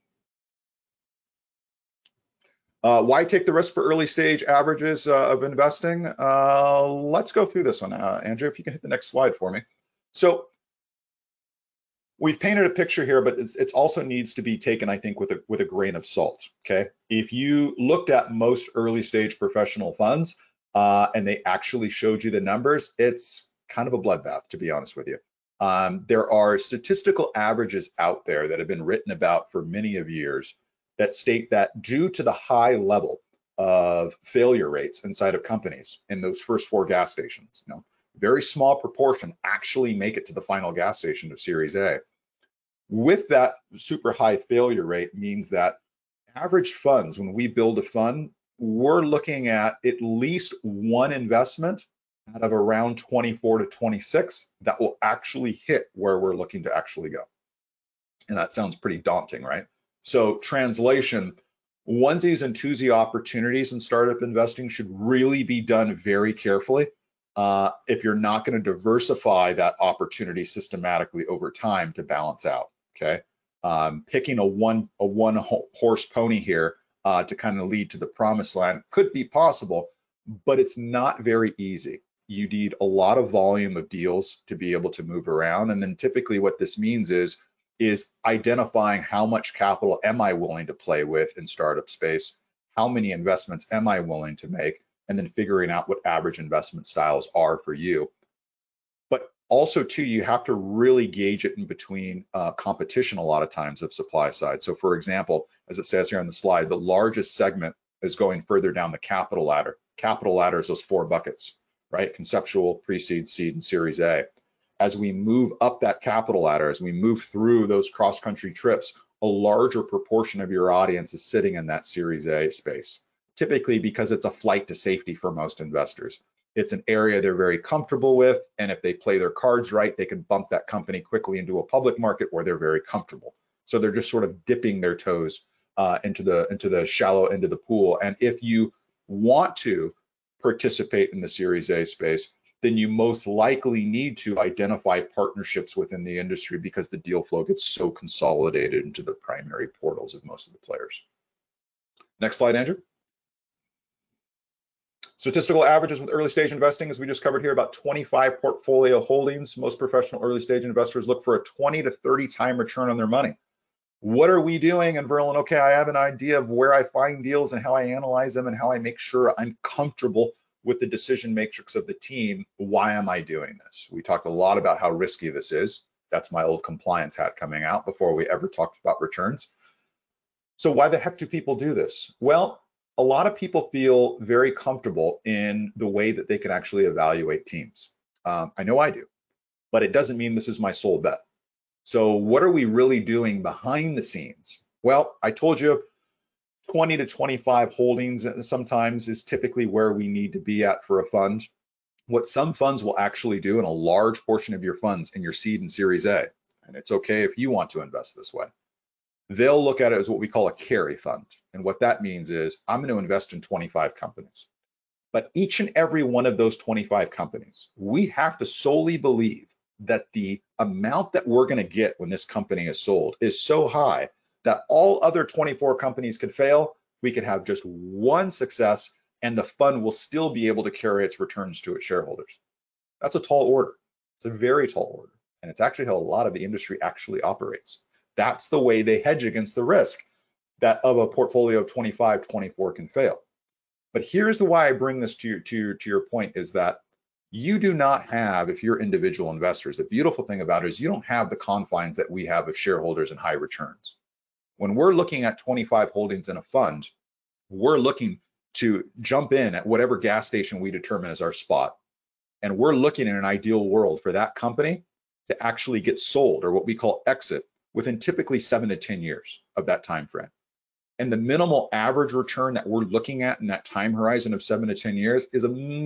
Why take the risk for early stage averages of investing? Let's go through this one. Andrew, if you can hit the next slide for me. So we've painted a picture here, but it's also needs to be taken, I think, with a grain of salt. Okay, if you looked at most early stage professional funds and they actually showed you the numbers, it's kind of a bloodbath, to be honest with you. There are statistical averages out there that have been written about for many of years that state that due to the high level of failure rates inside of companies in those first 4 gas stations, very small proportion actually make it to the final gas station of Series A. With that super high failure rate means that average funds, when we build a fund, we're looking at least one investment out of around 24 to 26 that will actually hit where we're looking to actually go. And that sounds pretty daunting, right? So translation, onesies and twosie opportunities in startup investing should really be done very carefully if you're not going to diversify that opportunity systematically over time to balance out, okay? Picking a one horse pony here to kind of lead to the promised land could be possible, but it's not very easy. You need a lot of volume of deals to be able to move around. And then typically what this means is identifying how much capital am I willing to play with in startup space, how many investments am I willing to make, and then figuring out what average investment styles are for you. But also too, you have to really gauge it in between competition a lot of times of supply side. So for example, as it says here on the slide, the largest segment is going further down the capital ladder. Capital ladder is those 4 buckets, right? Conceptual, pre-seed, seed, and Series A. As we move up that capital ladder, as we move through those cross-country trips, a larger proportion of your audience is sitting in that Series A space, typically because it's a flight to safety for most investors. It's an area they're very comfortable with, and if they play their cards right, they can bump that company quickly into a public market where they're very comfortable. So they're just sort of dipping their toes into the shallow end of the pool. And if you want to participate in the Series A space, then you most likely need to identify partnerships within the industry because the deal flow gets so consolidated into the primary portals of most of the players. Next slide, Andrew. Statistical averages with early stage investing, as we just covered here, about 25 portfolio holdings. Most professional early stage investors look for a 20 to 30 time return on their money. What are we doing in Verlin? Okay, I have an idea of where I find deals and how I analyze them and how I make sure I'm comfortable with the decision matrix of the team. Why am I doing this? We talked a lot about how risky this is. That's my old compliance hat coming out before we ever talked about returns. So why the heck do people do this? Well, a lot of people feel very comfortable in the way that they can actually evaluate teams. I know I do, but it doesn't mean this is my sole bet. So what are we really doing behind the scenes? Well, I told you 20 to 25 holdings sometimes is typically where we need to be at for a fund. What some funds will actually do, and a large portion of your funds in your seed and series A, and it's okay if you want to invest this way, they'll look at it as what we call a carry fund. And what that means is I'm going to invest in 25 companies. But each and every one of those 25 companies, we have to solely believe that the amount that we're going to get when this company is sold is so high that all other 24 companies could fail. We could have just one success and the fund will still be able to carry its returns to its shareholders. That's a tall order. It's a very tall order. And it's actually how a lot of the industry actually operates. That's the way they hedge against the risk that of a portfolio of 25, 24 can fail. But here's the why I bring this to your point is that you do not have, if you're individual investors, the beautiful thing about it is you don't have the confines that we have of shareholders and high returns. When we're looking at 25 holdings in a fund, we're looking to jump in at whatever gas station we determine as our spot. And we're looking in an ideal world for that company to actually get sold, or what we call exit, within typically 7 to 10 years of that time frame. And the minimal average return that we're looking at in that time horizon of 7 to 10 years is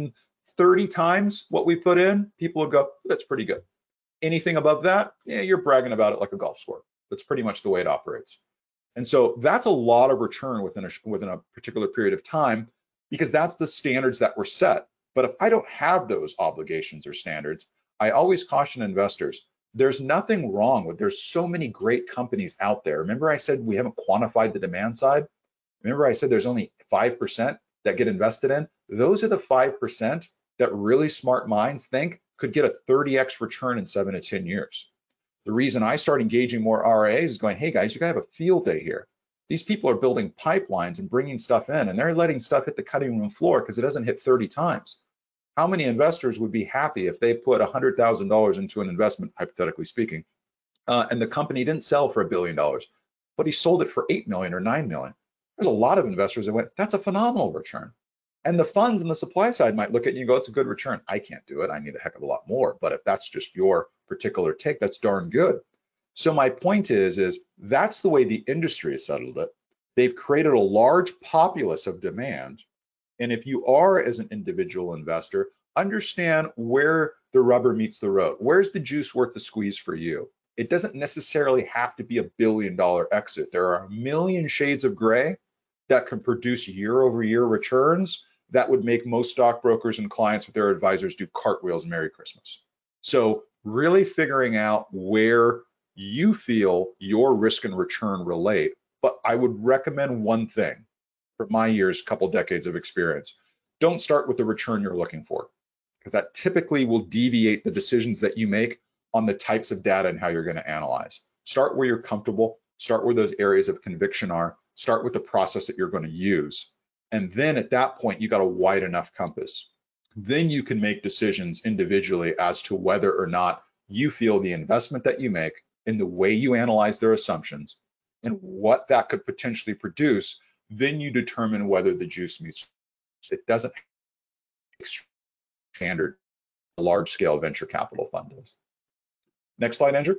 30 times what we put in. People would go, that's pretty good. Anything above that, yeah, you're bragging about it like a golf score. That's pretty much the way it operates. And so that's a lot of return within a particular period of time, because that's the standards that were set. But if I don't have those obligations or standards, I always caution investors, there's nothing wrong with, there's so many great companies out there. Remember I said we haven't quantified the demand side? Remember I said there's only 5% that get invested in? Those are the 5% that really smart minds think could get a 30x return in 7 to 10 years. The reason I start engaging more RIAs is going, hey guys, you gotta have a field day here. These people are building pipelines and bringing stuff in, and they're letting stuff hit the cutting room floor because it doesn't hit 30 times. How many investors would be happy if they put $100,000 into an investment, hypothetically speaking, and the company didn't sell for $1 billion, but he sold it for 8 million or 9 million? There's a lot of investors that went, that's a phenomenal return. And the funds and the supply side might look at you and go, it's a good return. I can't do it. I need a heck of a lot more. But if that's just your particular take, that's darn good. So my point is that's the way the industry has settled it. They've created a large populace of demand. And if you are, as an individual investor, understand where the rubber meets the road. Where's the juice worth the squeeze for you? It doesn't necessarily have to be $1 billion exit. There are a million shades of gray that can produce year-over-year returns that would make most stockbrokers and clients with their advisors do cartwheels and Merry Christmas. So really figuring out where you feel your risk and return relate. But I would recommend one thing from my years, couple decades of experience. Don't start with the return you're looking for, because that typically will deviate the decisions that you make on the types of data and how you're going to analyze. Start where you're comfortable, start where those areas of conviction are, start with the process that you're going to use. And then at that point, you got a wide enough compass. Then you can make decisions individually as to whether or not you feel the investment that you make in the way you analyze their assumptions and what that could potentially produce. Then you determine whether the juice meets. It doesn't standard a large scale venture capital fund is. Next slide, Andrew.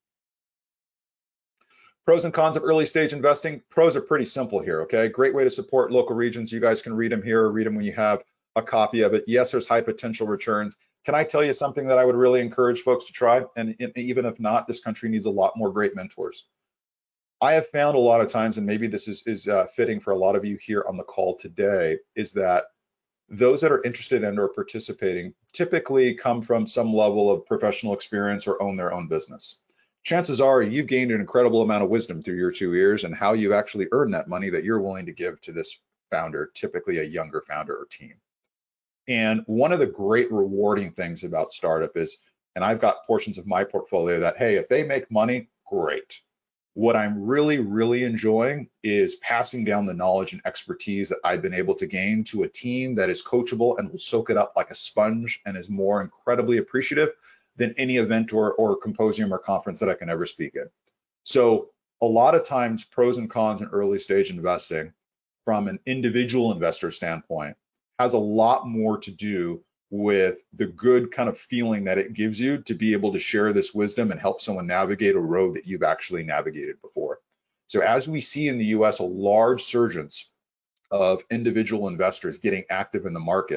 Pros and cons of early stage investing. Pros are pretty simple here, okay? Great way to support local regions. You guys can read them here or read them when you have a copy of it. Yes, there's high potential returns. Can I tell you something that I would really encourage folks to try? And even if not, this country needs a lot more great mentors. I have found a lot of times, and maybe this is fitting for a lot of you here on the call today, is that those that are interested in or participating typically come from some level of professional experience or own their own business. Chances are you've gained an incredible amount of wisdom through your 2 years and how you've actually earned that money that you're willing to give to this founder, typically a younger founder or team. And one of the great rewarding things about startup is, and I've got portions of my portfolio that, hey, if they make money, great. What I'm really, really enjoying is passing down the knowledge and expertise that I've been able to gain to a team that is coachable and will soak it up like a sponge and is more incredibly appreciative than any event or symposium or conference that I can ever speak in. So a lot of times, pros and cons in early stage investing from an individual investor standpoint has a lot more to do with the good kind of feeling that it gives you to be able to share this wisdom and help someone navigate a road that you've actually navigated before. So as we see in the US, a large surgence of individual investors getting active in the market,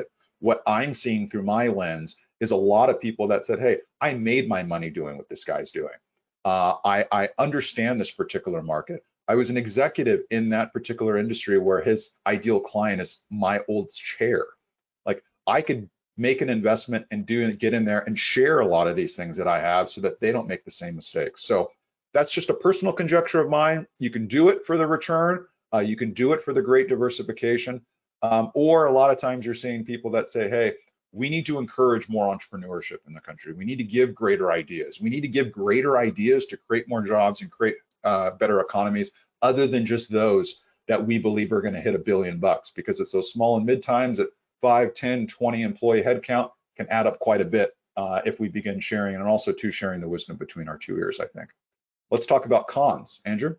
what I'm seeing through my lens is a lot of people that said, hey, I made my money doing what this guy's doing. I understand this particular market. I was an executive in that particular industry where his ideal client is my old chair. Like I could make an investment and get in there and share a lot of these things that I have so that they don't make the same mistakes. So that's just a personal conjecture of mine. You can do it for the return. You can do it for the great diversification. Or a lot of times you're seeing people that say, hey, we need to encourage more entrepreneurship in the country. We need to give greater ideas. We need to give greater ideas to create more jobs and create better economies other than just those that we believe are going to hit $1 billion, because it's those small and mid times at 5, 10, 20 employee headcount can add up quite a bit if we begin sharing, and also sharing the wisdom between our two ears, I think. Let's talk about cons, Andrew.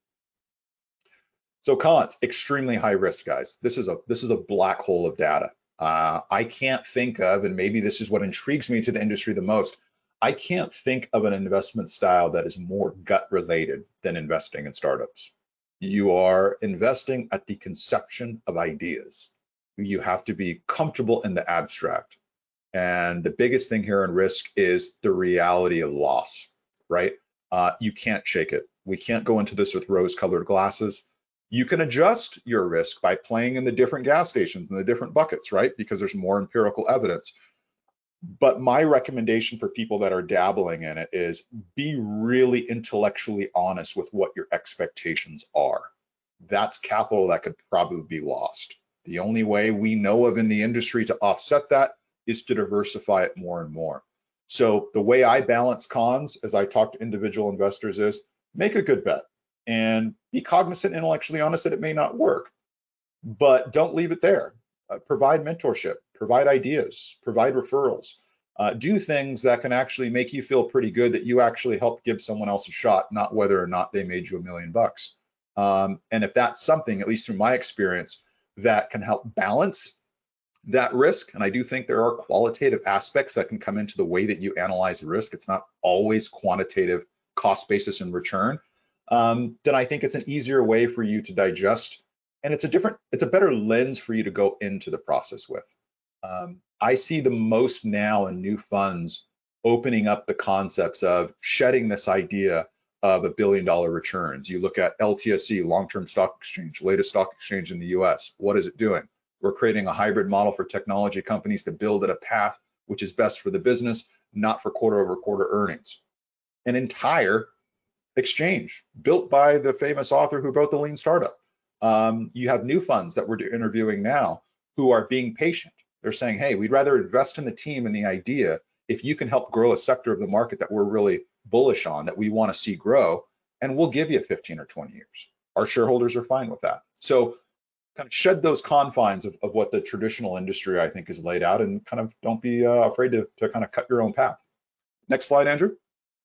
So cons, extremely high risk, guys. This is a black hole of data. I can't think of, and maybe this is what intrigues me to the industry the most, I can't think of an investment style that is more gut related than investing in startups. You are investing at the conception of ideas. You have to be comfortable in the abstract. And the biggest thing here in risk is the reality of loss, right? You can't shake it. We can't go into this with rose-colored glasses. You can adjust your risk by playing in the different gas stations and the different buckets, right? Because there's more empirical evidence. But my recommendation for people that are dabbling in it is be really intellectually honest with what your expectations are. That's capital that could probably be lost. The only way we know of in the industry to offset that is to diversify it more and more. So the way I balance cons as I talk to individual investors is make a good bet and be cognizant, intellectually honest that it may not work, but don't leave it there. Provide mentorship, provide ideas, provide referrals, do things that can actually make you feel pretty good that you actually helped give someone else a shot, not whether or not they made you $1 million. And if that's something, at least through my experience, that can help balance that risk, and I do think there are qualitative aspects that can come into the way that you analyze risk. It's not always quantitative cost basis and return. Then I think it's an easier way for you to digest, and it's a better lens for you to go into the process with. I see the most now in new funds opening up the concepts of shedding this idea of $1 billion returns. You look at LTSE, long-term stock exchange, latest stock exchange in the US. What is it doing? We're creating a hybrid model for technology companies to build at a path which is best for the business, not for quarter-over-quarter earnings. An entire exchange built by the famous author who wrote The Lean Startup. You have new funds that we're interviewing now who are being patient. They're saying, hey, we'd rather invest in the team and the idea if you can help grow a sector of the market that we're really bullish on, that we want to see grow, and we'll give you 15 or 20 years. Our shareholders are fine with that. So kind of shed those confines of what the traditional industry, I think, is laid out, and kind of don't be afraid to kind of cut your own path. Next slide, Andrew.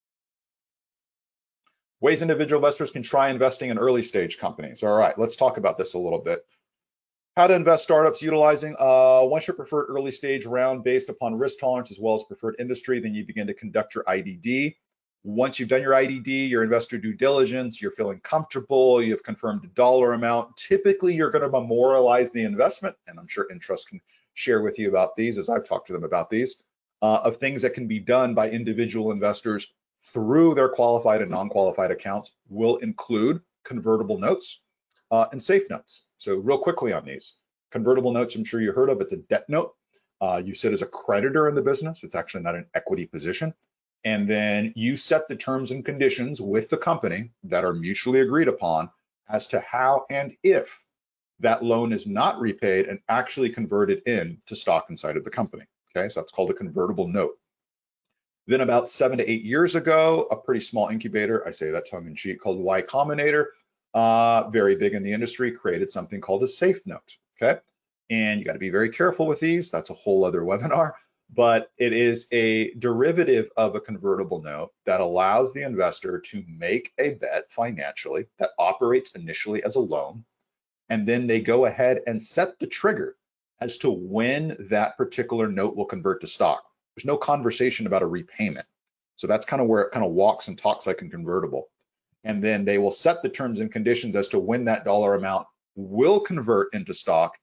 Ways individual investors can try investing in early stage companies. All right, let's talk about this a little bit. How to invest startups utilizing once your preferred early stage round based upon risk tolerance as well as preferred industry, then you begin to conduct your IDD. Once you've done your IDD, your investor due diligence, you're feeling comfortable, you've confirmed a dollar amount. Typically, you're going to memorialize the investment, and I'm sure Intrust can share with you about these as I've talked to them about these, of things that can be done by individual investors through their qualified and non-qualified accounts will include convertible notes and safe notes. So real quickly on these. Convertible notes, I'm sure you heard of, it's a debt note. You sit as a creditor in the business. It's actually not an equity position. And then you set the terms and conditions with the company that are mutually agreed upon as to how and if that loan is not repaid and actually converted into stock inside of the company. Okay, so that's called a convertible note. Then about 7 to 8 years ago, a pretty small incubator, I say that tongue in cheek, called Y Combinator, very big in the industry, created something called a safe note. Okay, and you got to be very careful with these. That's a whole other webinar. But it is a derivative of a convertible note that allows the investor to make a bet financially that operates initially as a loan, and then they go ahead and set the trigger as to when that particular note will convert to stock. There's no conversation about a repayment. So that's kind of where it kind of walks and talks like a convertible. And then they will set the terms and conditions as to when that dollar amount will convert into stock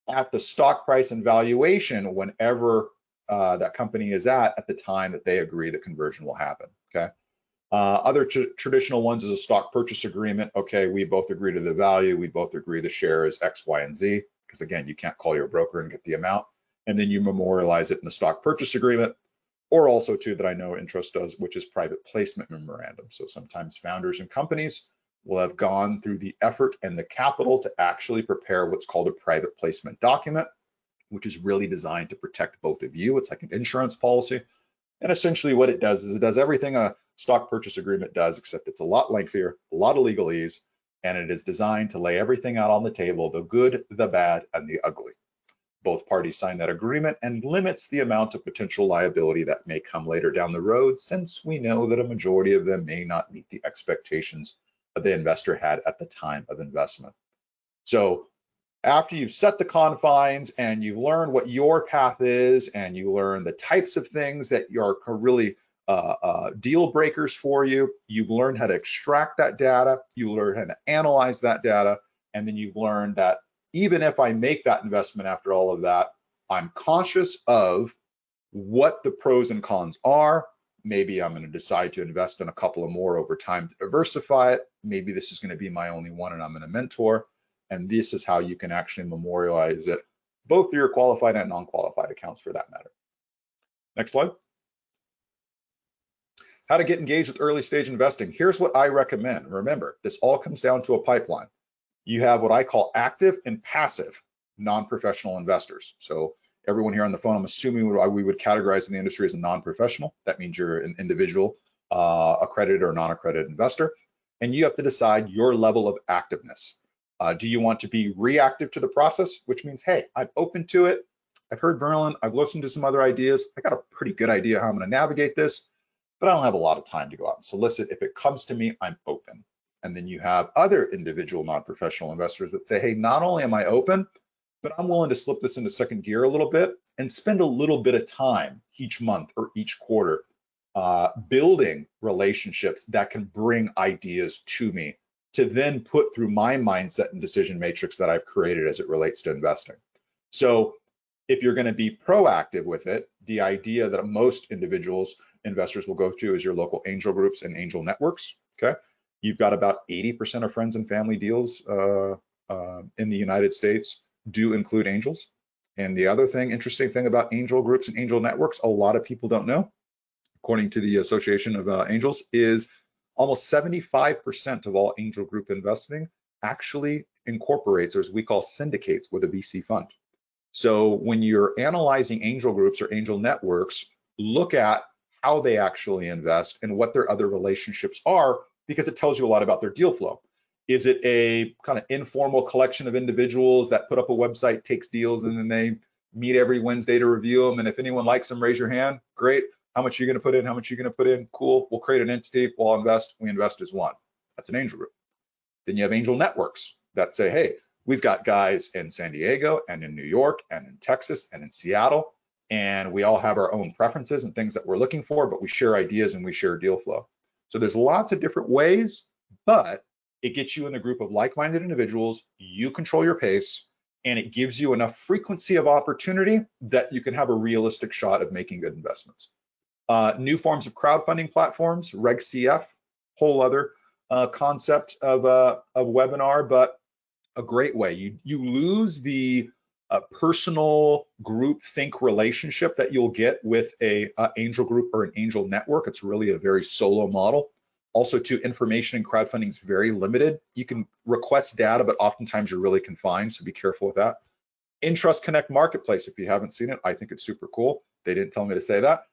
at the stock price and valuation whenever that company is at the time that they agree the conversion will happen. Okay. Other traditional ones is a stock purchase agreement. Okay, we both agree to the value. We both agree the share is X, Y, and Z. Because again, you can't call your broker and get the amount. And then you memorialize it in the stock purchase agreement. Or also too, that I know Intrust does, which is private placement memorandum. So sometimes founders and companies will have gone through the effort and the capital to actually prepare what's called a private placement document, which is really designed to protect both of you. It's like an insurance policy. And essentially what it does is it does everything a stock purchase agreement does, except it's a lot lengthier, a lot of legalese, and it is designed to lay everything out on the table, the good, the bad, and the ugly. Both parties sign that agreement and limits the amount of potential liability that may come later down the road, since we know that a majority of them may not meet the expectations that the investor had at the time of investment. So after you've set the confines and you've learned what your path is and you learn the types of things that are really deal breakers for you, you've learned how to extract that data, you learn how to analyze that data, and then you've learned that even if I make that investment after all of that, I'm conscious of what the pros and cons are. Maybe I'm going to decide to invest in a couple of more over time to diversify it. Maybe this is going to be my only one and I'm going to mentor. And this is how you can actually memorialize it, both through your qualified and non-qualified accounts for that matter. Next slide. How to get engaged with early stage investing. Here's what I recommend. Remember, this all comes down to a pipeline. You have what I call active and passive non-professional investors. So everyone here on the phone, I'm assuming we would categorize in the industry as a non-professional. That means you're an individual, accredited or non-accredited investor, and you have to decide your level of activeness. Do you want to be reactive to the process, which means, hey, I'm open to it. I've heard Verlin, I've listened to some other ideas. I got a pretty good idea how I'm going to navigate this, but I don't have a lot of time to go out and solicit. If it comes to me, I'm open. And then you have other individual non-professional investors that say, hey, not only am I open, but I'm willing to slip this into second gear a little bit and spend a little bit of time each month or each quarter building relationships that can bring ideas to me to then put through my mindset and decision matrix that I've created as it relates to investing. So if you're going to be proactive with it, the idea that most investors will go to is your local angel groups and angel networks. Okay. You've got about 80% of friends and family deals in the United States do include angels. And the other interesting thing about angel groups and angel networks, a lot of people don't know, according to the Association of Angels, is almost 75% of all angel group investing actually incorporates, or as we call syndicates, with a VC fund. So when you're analyzing angel groups or angel networks, look at how they actually invest and what their other relationships are, because it tells you a lot about their deal flow. Is it a kind of informal collection of individuals that put up a website, takes deals, and then they meet every Wednesday to review them? And if anyone likes them, raise your hand. Great. How much are you going to put in? How much are you going to put in? Cool. We'll create an entity. We'll invest. We invest as one. That's an angel group. Then you have angel networks that say, hey, we've got guys in San Diego and in New York and in Texas and in Seattle, and we all have our own preferences and things that we're looking for, but we share ideas and we share deal flow. So there's lots of different ways, but it gets you in a group of like-minded individuals, you control your pace, and it gives you enough frequency of opportunity that you can have a realistic shot of making good investments. New forms of crowdfunding platforms, RegCF, whole other concept of webinar, but a great way. You lose the personal group think relationship that you'll get with a angel group or an angel network. It's really a very solo model. Also, too, information in crowdfunding is very limited. You can request data, but oftentimes you're really confined, so be careful with that. Intrust Connect Marketplace, if you haven't seen it, I think it's super cool. They didn't tell me to say that.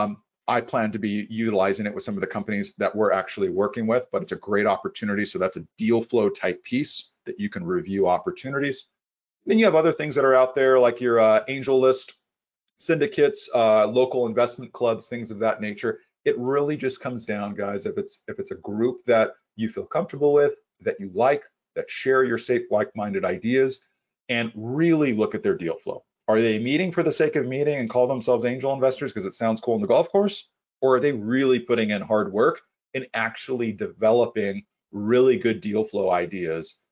I plan to be utilizing it with some of the companies that we're actually working with, but it's a great opportunity. So that's a deal flow type piece that you can review opportunities. Then you have other things that are out there like your angel list, syndicates, local investment clubs, things of that nature. It really just comes down, guys, if it's a group that you feel comfortable with, that you like, that share your same like-minded ideas, and really look at their deal flow. Are they meeting for the sake of meeting and call themselves angel investors because it sounds cool on the golf course? Or are they really putting in hard work and actually developing really good deal flow ideas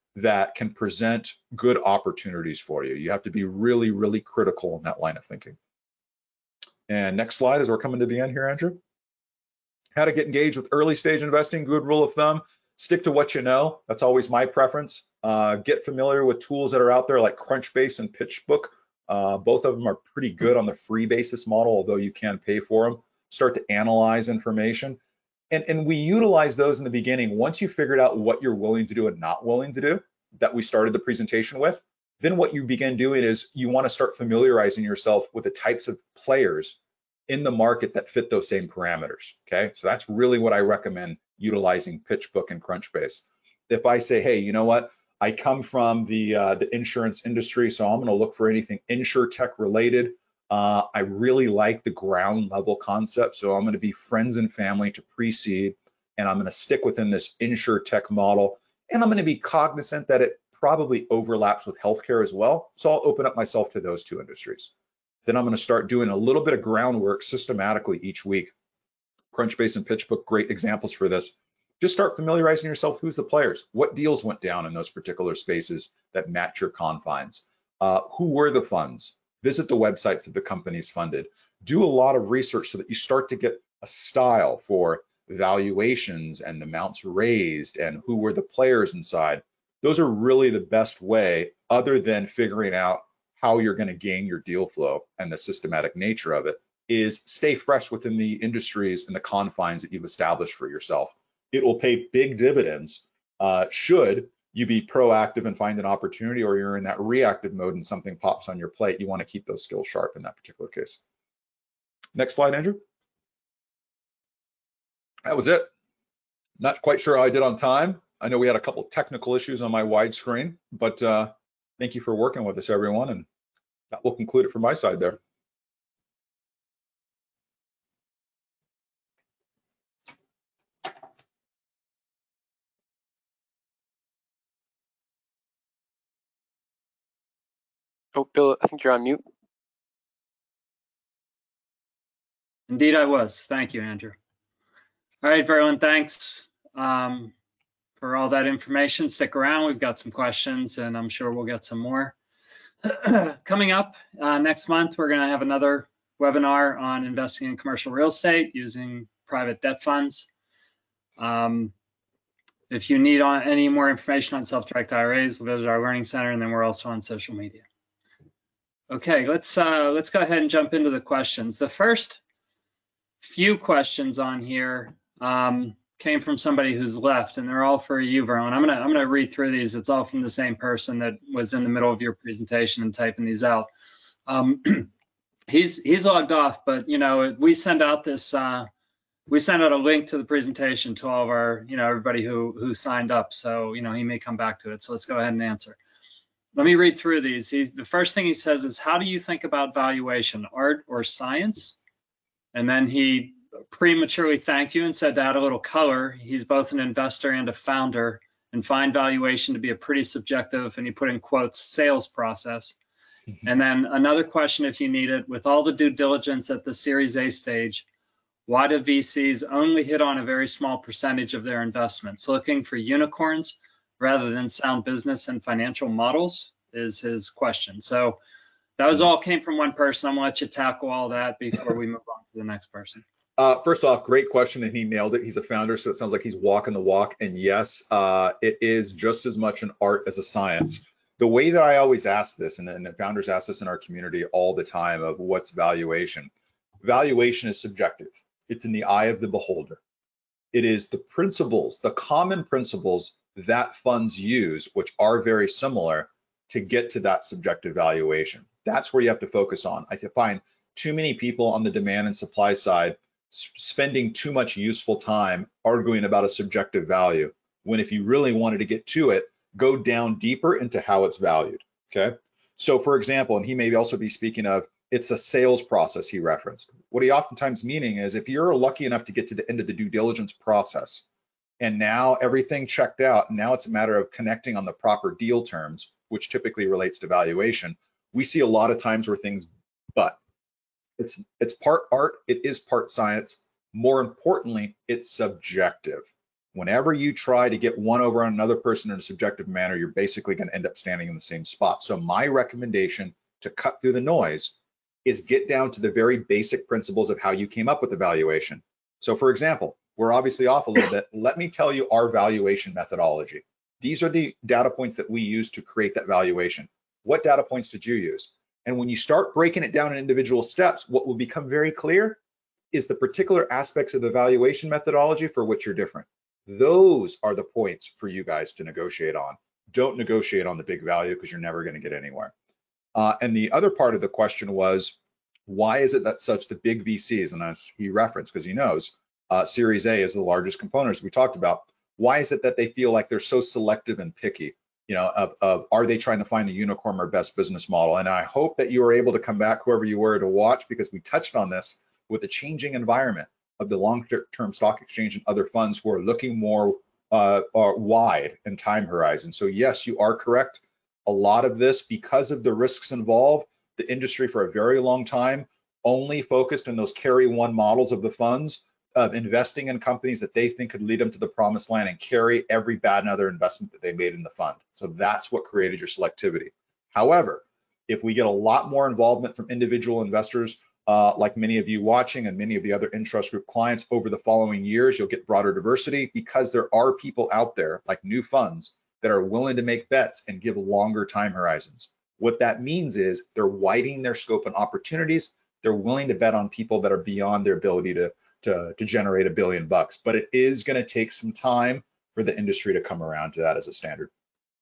that can present good opportunities for you. You have to be really, really critical in that line of thinking. And next slide, as we're coming to the end here, Andrew. How to get engaged with early stage investing. Good rule of thumb, stick to what you know. That's always my preference. Get familiar with tools that are out there like Crunchbase and PitchBook. Both of them are pretty good on the free basis model, although you can pay for them. Start to analyze information. And we utilize those in the beginning. Once you figured out what you're willing to do and not willing to do, that we started the presentation with, then what you begin doing is you want to start familiarizing yourself with the types of players in the market that fit those same parameters, okay? So that's really what I recommend utilizing PitchBook and Crunchbase. If I say, hey, you know what? I come from the insurance industry, so I'm gonna look for anything InsurTech related. I really like the ground level concept, so I'm gonna be friends and family to pre-seed, and I'm gonna stick within this InsurTech model, and I'm gonna be cognizant that it probably overlaps with healthcare as well, so I'll open up myself to those two industries. Then I'm gonna start doing a little bit of groundwork systematically each week. Crunchbase and PitchBook, great examples for this. Just start familiarizing yourself with who's the players, what deals went down in those particular spaces that match your confines, who were the funds, visit the websites of the companies funded, do a lot of research so that you start to get a style for valuations and the amounts raised and who were the players inside. Those are really the best way, other than figuring out how you're going to gain your deal flow and the systematic nature of it, is stay fresh within the industries and the confines that you've established for yourself. It will pay big dividends should you be proactive and find an opportunity, or you're in that reactive mode and something pops on your plate. You want to keep those skills sharp in that particular case. Next slide, Andrew. That was it. Not quite sure how I did on time. I know we had a couple technical issues on my widescreen, but thank you for working with us, everyone, and that will conclude it from my side there. Oh, Bill, I think you're on mute. Indeed, I was. Thank you, Andrew. All right, Verlin, thanks for all that information. Stick around. We've got some questions, and I'm sure we'll get some more. Coming up next month, we're going to have another webinar on investing in commercial real estate using private debt funds. If you need any more information on self-directed IRAs, visit our Learning Center, and then we're also on social media. Okay, let's go ahead and jump into the questions. The first few questions on here came from somebody who's left, and they're all for you, Verlin. I'm gonna read through these. It's all from the same person that was in the middle of your presentation and typing these out. He's logged off, but you know, we send out this we send out a link to the presentation to all of our, you know, everybody who signed up. So you know, he may come back to it. So let's go ahead and answer. Let me read through these. The first thing he says is, how do you think about valuation, art or science? And then he prematurely thanked you and said to add a little color, he's both an investor and a founder and find valuation to be a pretty subjective, and he put in quotes, sales process. And then another question, if you need it, with all the due diligence at the Series A stage, why do VCs only hit on a very small percentage of their investments? Looking for unicorns rather than sound business and financial models is his question. So that was all came from one person. I'm gonna let you tackle all that before we move on to the next person. First off, great question, and he nailed it. He's a founder, so it sounds like he's walking the walk. And yes, it is just as much an art as a science. The way that I always ask this, and the founders ask this in our community all the time, of what's valuation? Valuation is subjective. It's in the eye of the beholder. It is the principles, the common principles that funds use, which are very similar, to get to that subjective valuation. That's where you have to focus on. I find too many people on the demand and supply side spending too much useful time arguing about a subjective value, when if you really wanted to get to it, go down deeper into how it's valued, okay? So for example, and he may also be speaking of, it's the sales process he referenced. What he oftentimes meaning is, if you're lucky enough to get to the end of the due diligence process, and now everything checked out, and now it's a matter of connecting on the proper deal terms, which typically relates to valuation, we see a lot of times where things butt. It's part art, it is part science. More importantly, it's subjective. Whenever you try to get one over on another person in a subjective manner, you're basically going to end up standing in the same spot. So my recommendation to cut through the noise is get down to the very basic principles of how you came up with the valuation. So for example, we're obviously off a little bit. Let me tell you our valuation methodology. These are the data points that we use to create that valuation. What data points did you use? And when you start breaking it down in individual steps, what will become very clear is the particular aspects of the valuation methodology for which you're different. Those are the points for you guys to negotiate on. Don't negotiate on the big value because you're never going to get anywhere. And the other part of the question was, why is it that such the big VCs, and as he referenced, because he knows Series A is the largest component, as we talked about, why is it that they feel like they're so selective and picky? You know, of are they trying to find the unicorn or best business model? And I hope that you were able to come back, whoever you were, to watch, because we touched on this with the changing environment of the long-term stock exchange and other funds who are looking more wide in time horizon. So yes, you are correct. A lot of this, because of the risks involved, the industry for a very long time only focused on those carry one models of the funds, of investing in companies that they think could lead them to the promised land and carry every bad and other investment that they made in the fund. So that's what created your selectivity. However, if we get a lot more involvement from individual investors, like many of you watching and many of the other Intrust Group clients over the following years, you'll get broader diversity because there are people out there like new funds that are willing to make bets and give longer time horizons. What that means is they're widening their scope and opportunities. They're willing to bet on people that are beyond their ability to generate $1 billion. But it is going to take some time for the industry to come around to that as a standard.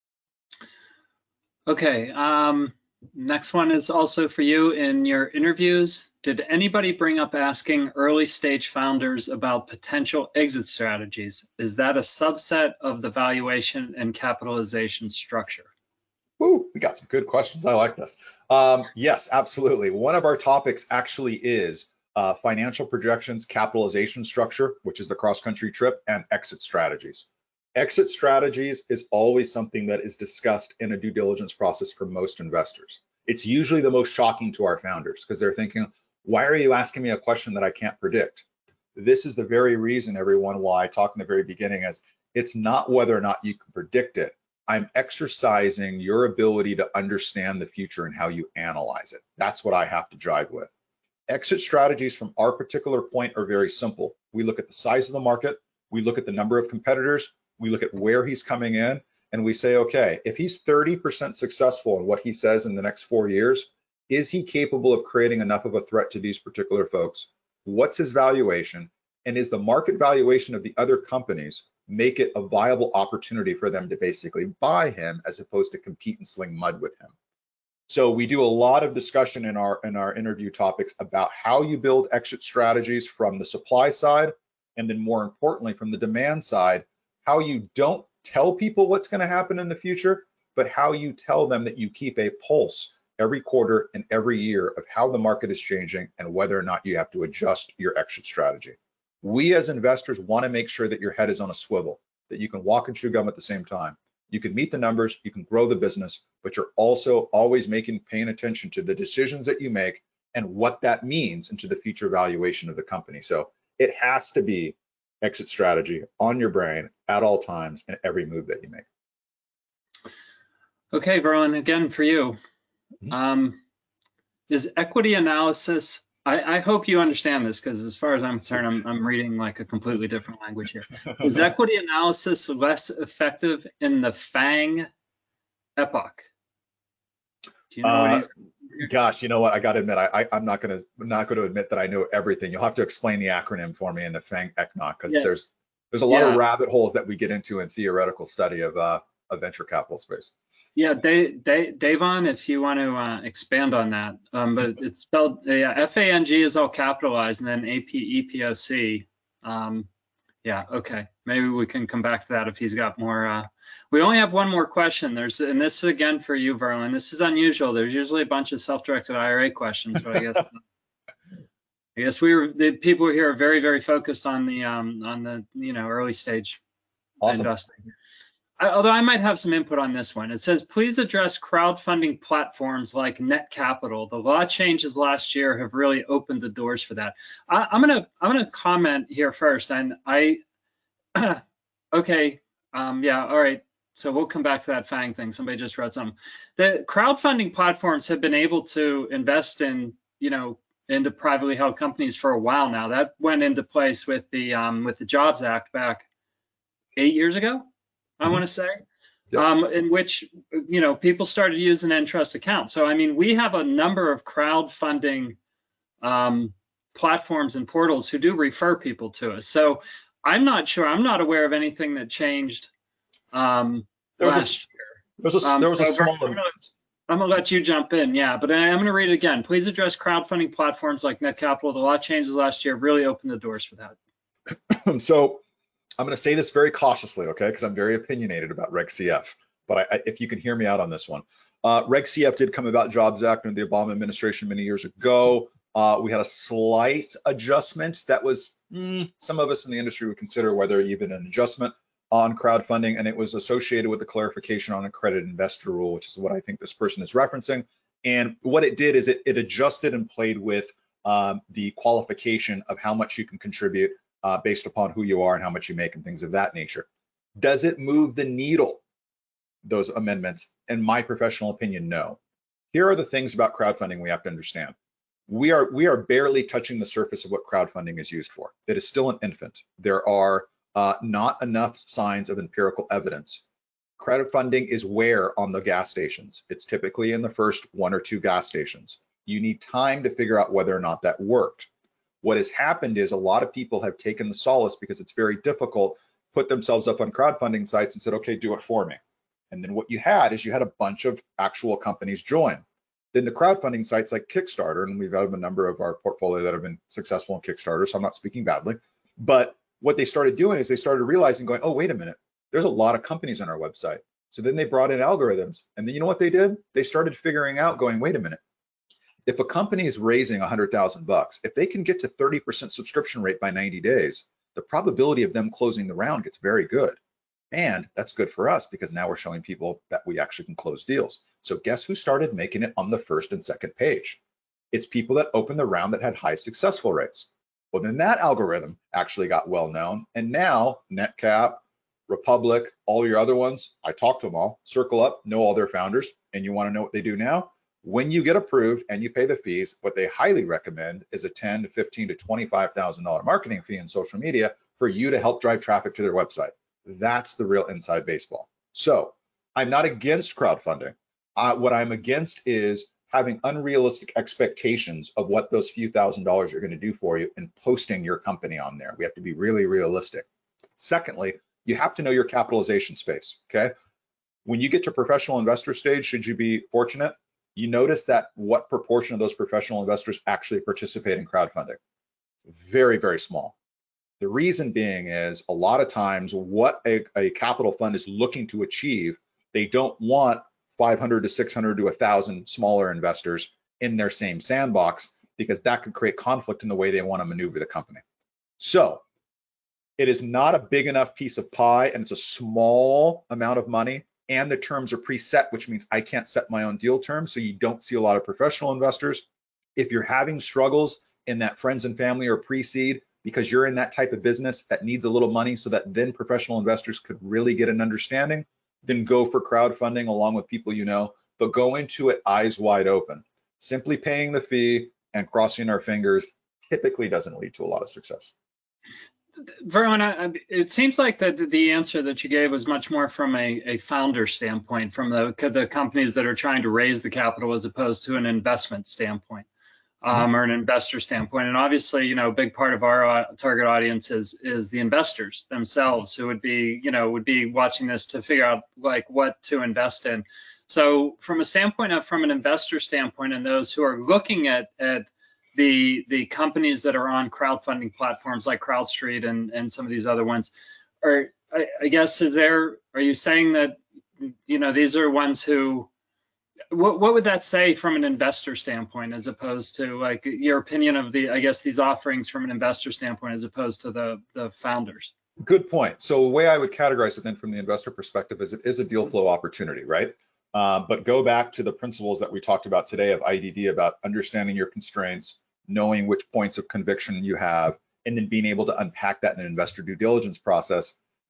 Okay. Next one is also for you. In your interviews, did anybody bring up asking early stage founders about potential exit strategies? Is that a subset of the valuation and capitalization structure? Ooh, we got some good questions. I like this. Yes, absolutely. One of our topics actually is financial projections, capitalization structure, which is the cross-country trip, and exit strategies. Exit strategies is always something that is discussed in a due diligence process for most investors. It's usually the most shocking to our founders because they're thinking, why are you asking me a question that I can't predict? This is the very reason, everyone, why I talked in the very beginning is it's not whether or not you can predict it. I'm exercising your ability to understand the future and how you analyze it. That's what I have to drive with. Exit strategies from our particular point are very simple. We look at the size of the market, we look at the number of competitors, we look at where he's coming in, and we say, okay, if he's 30% successful in what he says in the next 4 years, is he capable of creating enough of a threat to these particular folks? What's his valuation? And is the market valuation of the other companies make it a viable opportunity for them to basically buy him as opposed to compete and sling mud with him? So we do a lot of discussion in our interview topics about how you build exit strategies from the supply side, and then more importantly from the demand side, how you don't tell people what's going to happen in the future, but how you tell them that you keep a pulse every quarter and every year of how the market is changing and whether or not you have to adjust your exit strategy. We as investors want to make sure that your head is on a swivel, that you can walk and chew gum at the same time. You can meet the numbers, you can grow the business, but you're also always paying attention to the decisions that you make and what that means into the future valuation of the company. So it has to be exit strategy on your brain at all times in every move that you make. Okay, Verlin, again for you. Is equity analysis, I hope you understand this because as far as I'm concerned, I'm reading like a completely different language here. Is equity analysis less effective in the FANG epoch? Do you know what he's... Gosh, you know what? I got to admit, I'm not going to admit that I know everything. You'll have to explain the acronym for me in the FANG ECNOC because there's a lot of rabbit holes that we get into in theoretical study of venture capital space. Yeah, Davon, if you want to expand on that, but it's spelled FANG is all capitalized and then APEPOC. Yeah, okay. Maybe we can come back to that if he's got more. We only have one more question. And this is again for you, Verlin. This is unusual. There's usually a bunch of self-directed IRA questions, but I guess the people here are very, very focused on the early stage investing. Although I might have some input on this one. It says, please address crowdfunding platforms like NetCapital. The law changes last year have really opened the doors for that. I'm gonna comment here first, and Okay. Yeah. All right. So we'll come back to that FANG thing. Somebody just wrote something. The crowdfunding platforms have been able to invest in, into privately held companies for a while now. That went into place with the Jobs Act back 8 years ago, I want to say, Yep. in which, people started using Entrust accounts. So, I mean, we have a number of crowdfunding platforms and portals who do refer people to us. So I'm not sure. I'm not aware of anything that changed There was last year. there was a So Vern, small. I'm gonna let you jump in. Yeah, but I'm gonna read it again. Please address crowdfunding platforms like NetCapital. The law changes last year have really opened the doors for that. So I'm going to say this very cautiously, okay, because I'm very opinionated about Reg CF. But if you can hear me out on this one, Reg CF did come about Jobs Act under the Obama administration many years ago. We had a slight adjustment that was some of us in the industry would consider whether even an adjustment on crowdfunding, and it was associated with the clarification on accredited investor rule, which is what I think this person is referencing. And what it did is it adjusted and played with the qualification of how much you can contribute based upon who you are and how much you make and things of that nature. Does it move the needle, those amendments? In my professional opinion, no. Here are the things about crowdfunding we have to understand. We are barely touching the surface of what crowdfunding is used for. It is still an infant. There are not enough signs of empirical evidence. Crowdfunding is where on the gas stations. It's typically in the first 1 or 2 gas stations. You need time to figure out whether or not that worked. What has happened is a lot of people have taken the solace because it's very difficult, put themselves up on crowdfunding sites and said, okay, do it for me. And then what you had is you had a bunch of actual companies join. Then the crowdfunding sites like Kickstarter, and we've had a number of our portfolio that have been successful in Kickstarter, so I'm not speaking badly, but what they started doing is they started realizing going, oh, wait a minute, there's a lot of companies on our website. So then they brought in algorithms. And then you know what they did? They started figuring out going, wait a minute, if a company is raising $100,000, if they can get to 30% subscription rate by 90 days, the probability of them closing the round gets very good. And that's good for us because now we're showing people that we actually can close deals. So guess who started making it on the first and second page? It's people that opened the round that had high successful rates. Well, then that algorithm actually got well known. And now NetCap, Republic, all your other ones, I talked to them all, circle up, know all their founders. And you want to know what they do now? When you get approved and you pay the fees, what they highly recommend is a $10,000 to $15,000 to $25,000 marketing fee in social media for you to help drive traffic to their website. That's the real inside baseball. So I'm not against crowdfunding. What I'm against is having unrealistic expectations of what those few $1,000s are going to do for you and posting your company on there. We have to be really realistic. Secondly, you have to know your capitalization space, okay? When you get to professional investor stage, should you be fortunate, you notice that what proportion of those professional investors actually participate in crowdfunding? Very, very small. The reason being is a lot of times what a capital fund is looking to achieve, they don't want 500 to 600 to 1,000 smaller investors in their same sandbox because that could create conflict in the way they want to maneuver the company. So it is not a big enough piece of pie and it's a small amount of money and the terms are preset, which means I can't set my own deal terms. So you don't see a lot of professional investors. If you're having struggles in that friends and family or pre-seed because you're in that type of business that needs a little money so that then professional investors could really get an understanding, then go for crowdfunding along with people you know, but go into it eyes wide open. Simply paying the fee and crossing our fingers typically doesn't lead to a lot of success. Verwin, it seems like the answer that you gave was much more from a founder standpoint, from the companies that are trying to raise the capital as opposed to an investment standpoint, or an investor standpoint. And obviously, a big part of our target audience is the investors themselves who would be watching this to figure out like what to invest in. So from an investor standpoint, and those who are looking at the companies that are on crowdfunding platforms like CrowdStreet and some of these other ones, I guess are you saying that these are ones who, what would that say from an investor standpoint as opposed to like your opinion of these offerings from an investor standpoint as opposed to the founders? Good point. So the way I would categorize it then from the investor perspective is it is a deal flow opportunity, right? But go back to the principles that we talked about today of IDD about understanding your constraints, knowing which points of conviction you have, and then being able to unpack that in an investor due diligence process.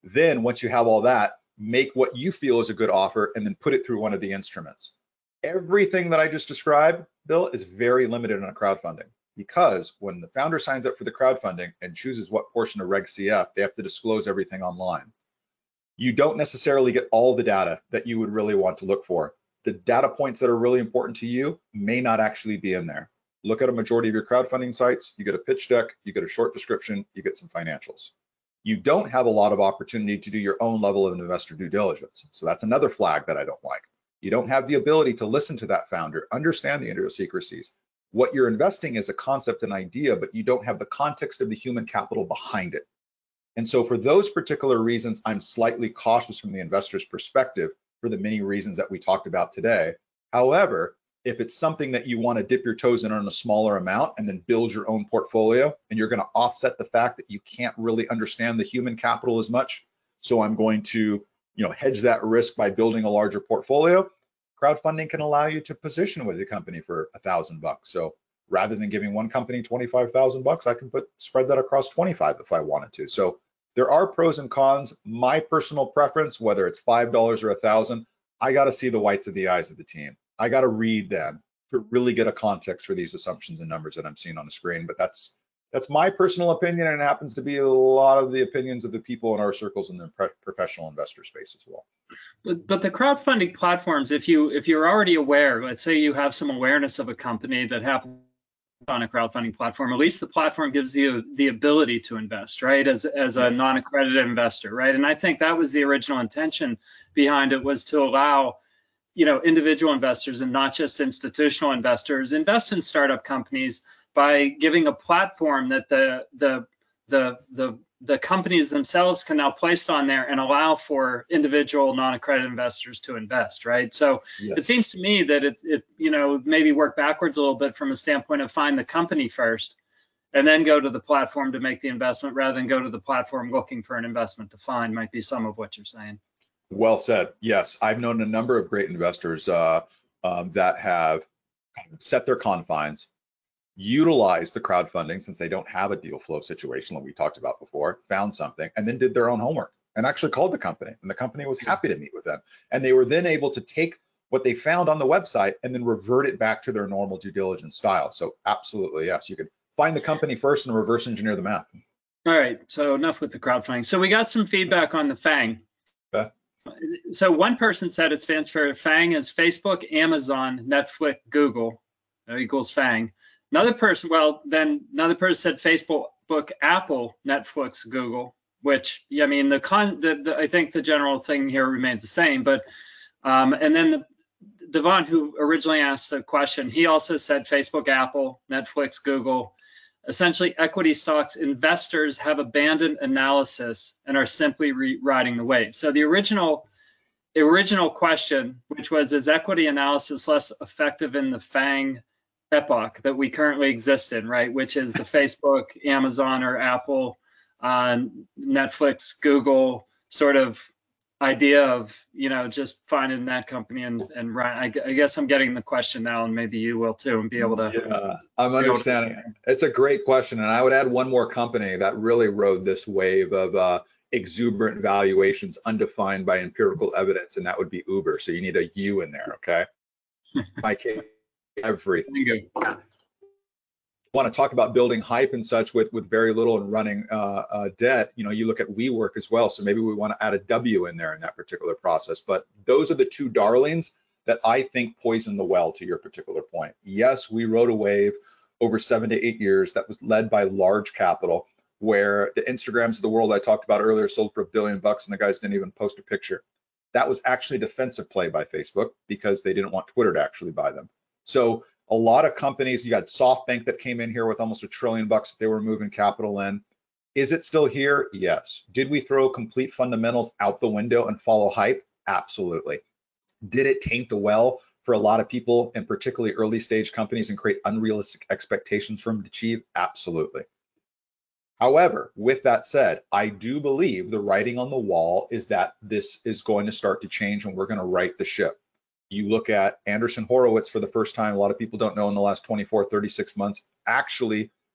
Then once you have all that, make what you feel is a good offer and then put it through one of the instruments. Everything that I just described, Bill, is very limited on a crowdfunding, because when the founder signs up for the crowdfunding and chooses what portion of Reg CF, they have to disclose everything online. You don't necessarily get all the data that you would really want to look for. The data points that are really important to you may not actually be in there. Look at a majority of your crowdfunding sites, you get a pitch deck, you get a short description, you get some financials. You don't have a lot of opportunity to do your own level of investor due diligence. So that's another flag that I don't like. You don't have the ability to listen to that founder, understand the idiosyncrasies. What you're investing is a concept, an idea, but you don't have the context of the human capital behind it. And so for those particular reasons, I'm slightly cautious from the investor's perspective for the many reasons that we talked about today. However, if it's something that you want to dip your toes in on a smaller amount and then build your own portfolio, and you're going to offset the fact that you can't really understand the human capital as much, so I'm going to hedge that risk by building a larger portfolio, crowdfunding can allow you to position with a company for $1,000. So rather than giving one company $25,000, I can spread that across 25 if I wanted to. So there are pros and cons. My personal preference, whether it's $5 or $1,000, I got to see the whites of the eyes of the team. I got to read them to really get a context for these assumptions and numbers that I'm seeing on the screen. But that's my personal opinion, and it happens to be a lot of the opinions of the people in our circles in the professional investor space as well. But the crowdfunding platforms, if you're already aware, let's say you have some awareness of a company that happens on a crowdfunding platform, at least the platform gives you the ability to invest, right? As a non-accredited investor, right? And I think that was the original intention behind it, was to allow individual investors and not just institutional investors invest in startup companies by giving a platform that the companies themselves can now place on there and allow for individual non-accredited investors to invest, right? So It seems to me that it maybe work backwards a little bit from a standpoint of find the company first and then go to the platform to make the investment rather than go to the platform looking for an investment to find, might be some of what you're saying. Well said. Yes, I've known a number of great investors that have set their confines, utilized the crowdfunding since they don't have a deal flow situation like we talked about before, found something, and then did their own homework and actually called the company. And the company was happy to meet with them. And they were then able to take what they found on the website and then revert it back to their normal due diligence style. So absolutely, yes, you could find the company first and reverse engineer the math. All right, so enough with the crowdfunding. So we got some feedback on the FANG. Okay. So one person said it stands for FANG is Facebook, Amazon, Netflix, Google equals FANG. Another person said Facebook, Apple, Netflix, Google, which I mean I think the general thing here remains the same. But and then Devon, who originally asked the question, he also said Facebook, Apple, Netflix, Google. Essentially, equity stocks investors have abandoned analysis and are simply riding the wave. So the original question, which was, is equity analysis less effective in the FANG epoch that we currently exist in, right? Which is the Facebook, Amazon, or Apple, Netflix, Google sort of idea of just finding that company and I guess I'm getting the question now, and maybe you will too, and be able to. Yeah, I'm understanding. It's a great question, and I would add one more company that really rode this wave of exuberant valuations undefined by empirical evidence, and that would be Uber. So you need a U in there, okay? My case, everything. Want to talk about building hype and such with very little and running debt, you look at WeWork as well. So maybe we want to add a W in there in that particular process. But those are the two darlings that I think poison the well, to your particular point. Yes, we rode a wave over 7 to 8 years that was led by large capital, where the Instagrams of the world I talked about earlier sold for $1 billion and the guys didn't even post a picture. That was actually a defensive play by Facebook because they didn't want Twitter to actually buy them. So a lot of companies, you got SoftBank that came in here with almost $1 trillion that they were moving capital in. Is it still here? Yes. Did we throw complete fundamentals out the window and follow hype? Absolutely. Did it taint the well for a lot of people, and particularly early stage companies, and create unrealistic expectations for them to achieve? Absolutely. However, with that said, I do believe the writing on the wall is that this is going to start to change and we're going to right the ship. You look at Andreessen Horowitz for the first time, a lot of people don't know, in the last 24, 36 months, actually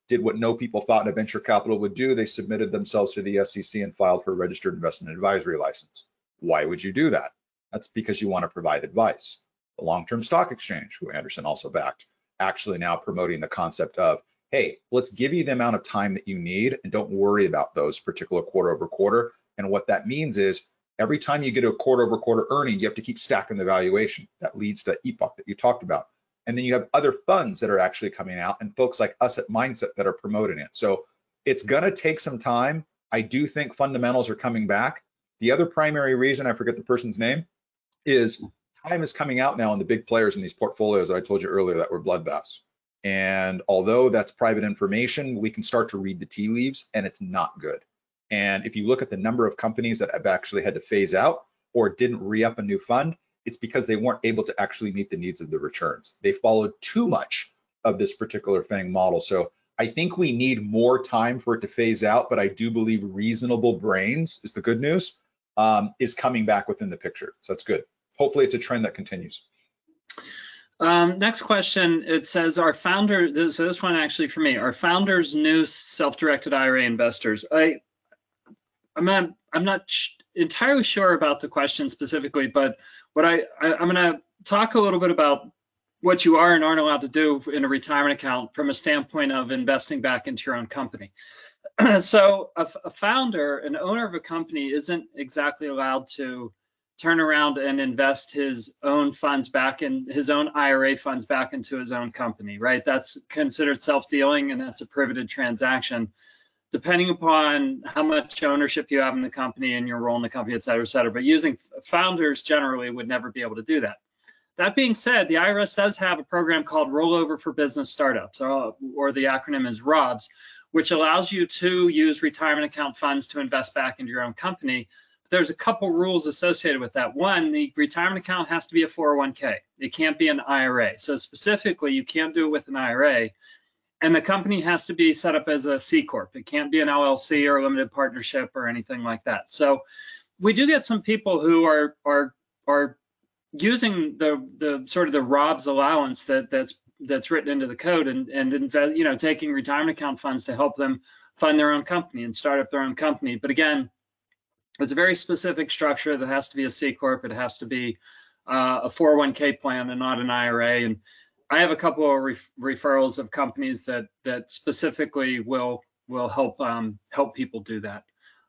did what no people thought a venture capital would do. They submitted themselves to the SEC and filed for a registered investment advisory license. Why would you do that? That's because you want to provide advice. The Long-Term Stock Exchange, who Anderson also backed, actually now promoting the concept of, hey, let's give you the amount of time that you need and don't worry about those particular quarter over quarter. And what that means is every time you get a quarter over quarter earning, you have to keep stacking the valuation. That leads to epoch that you talked about. And then you have other funds that are actually coming out and folks like us at Mindset that are promoting it. So it's going to take some time. I do think fundamentals are coming back. The other primary reason, I forget the person's name, is time is coming out now on the big players in these portfolios that I told you earlier that were bloodbaths. And although that's private information, we can start to read the tea leaves, and it's not good. And if you look at the number of companies that have actually had to phase out or didn't re-up a new fund, it's because they weren't able to actually meet the needs of the returns. They followed too much of this particular FANG model. So I think we need more time for it to phase out, but I do believe reasonable brains is the good news, is coming back within the picture. So that's good. Hopefully it's a trend that continues. Next question, it says, so this one actually for me, are founders new self-directed IRA investors? I'm not entirely sure about the question specifically, but what I'm going to talk a little bit about what you are and aren't allowed to do in a retirement account from a standpoint of investing back into your own company. So a founder, an owner of a company, isn't exactly allowed to turn around and invest his own funds back in his own IRA funds back into his own company, right? That's considered self-dealing, and that's a prohibited transaction, depending upon how much ownership you have in the company and your role in the company, et cetera, et cetera. But using founders generally would never be able to do that. That being said, the IRS does have a program called Rollover for Business Startups, or the acronym is ROBS, which allows you to use retirement account funds to invest back into your own company. But there's a couple rules associated with that. One, the retirement account has to be a 401k. It can't be an IRA. So specifically, you can't do it with an IRA. And the company has to be set up as a C Corp. It can't be an LLC or a limited partnership or anything like that. So we do get some people who are using the sort of the ROBS allowance that's written into the code and invest, taking retirement account funds to help them fund their own company and start up their own company. But again, it's a very specific structure that has to be a C Corp. It has to be a 401k plan and not an IRA. And I have a couple of referrals of companies that specifically will help people do that.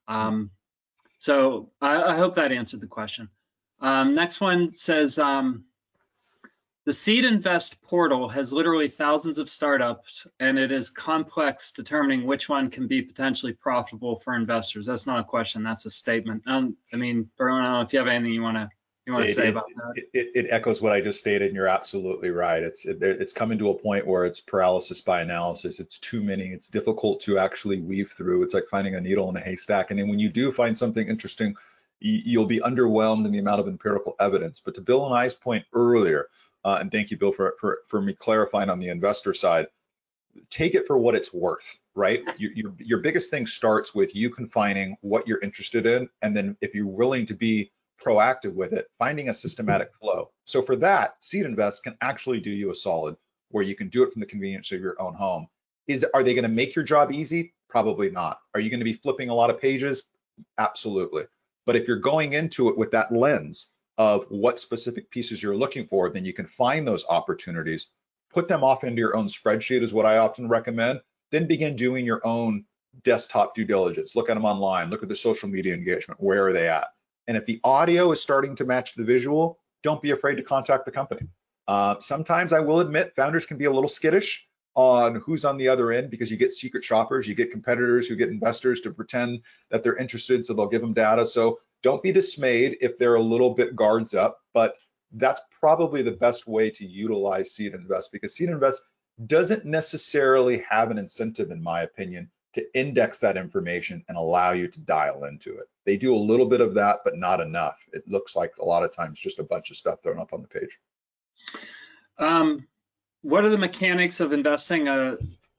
So I hope that answered the question. Next one says, the Seed Invest portal has literally thousands of startups, and it is complex determining which one can be potentially profitable for investors. That's not a question, that's a statement. I mean, Verlin, I don't know if you have anything you want to say about that. It echoes what I just stated, and you're absolutely right. It's coming to a point where it's paralysis by analysis. It's too many. It's difficult to actually weave through. It's like finding a needle in a haystack. And then when you do find something interesting, you'll be underwhelmed in the amount of empirical evidence. But to Bill and I's point earlier, and thank you, Bill, for me clarifying on the investor side, take it for what it's worth, right? Your biggest thing starts with you confining what you're interested in, and then if you're willing to be proactive with it, finding a systematic flow. So for that, Seed Invest can actually do you a solid, where you can do it from the convenience of your own home. Are they going to make your job easy? Probably not. Are you going to be flipping a lot of pages? Absolutely. But if you're going into it with that lens of what specific pieces you're looking for, then you can find those opportunities, put them off into your own spreadsheet is what I often recommend, then begin doing your own desktop due diligence. Look at them online, look at the social media engagement, where are they at? And if the audio is starting to match the visual, don't be afraid to contact the company. Sometimes I will admit founders can be a little skittish on who's on the other end, because you get secret shoppers, you get competitors who get investors to pretend that they're interested, so they'll give them data. So don't be dismayed if they're a little bit guards up, but that's probably the best way to utilize Seed Invest, because Seed Invest doesn't necessarily have an incentive, in my opinion, to index that information and allow you to dial into it. They do a little bit of that, but not enough. It looks like a lot of times just a bunch of stuff thrown up on the page. What are the mechanics of investing a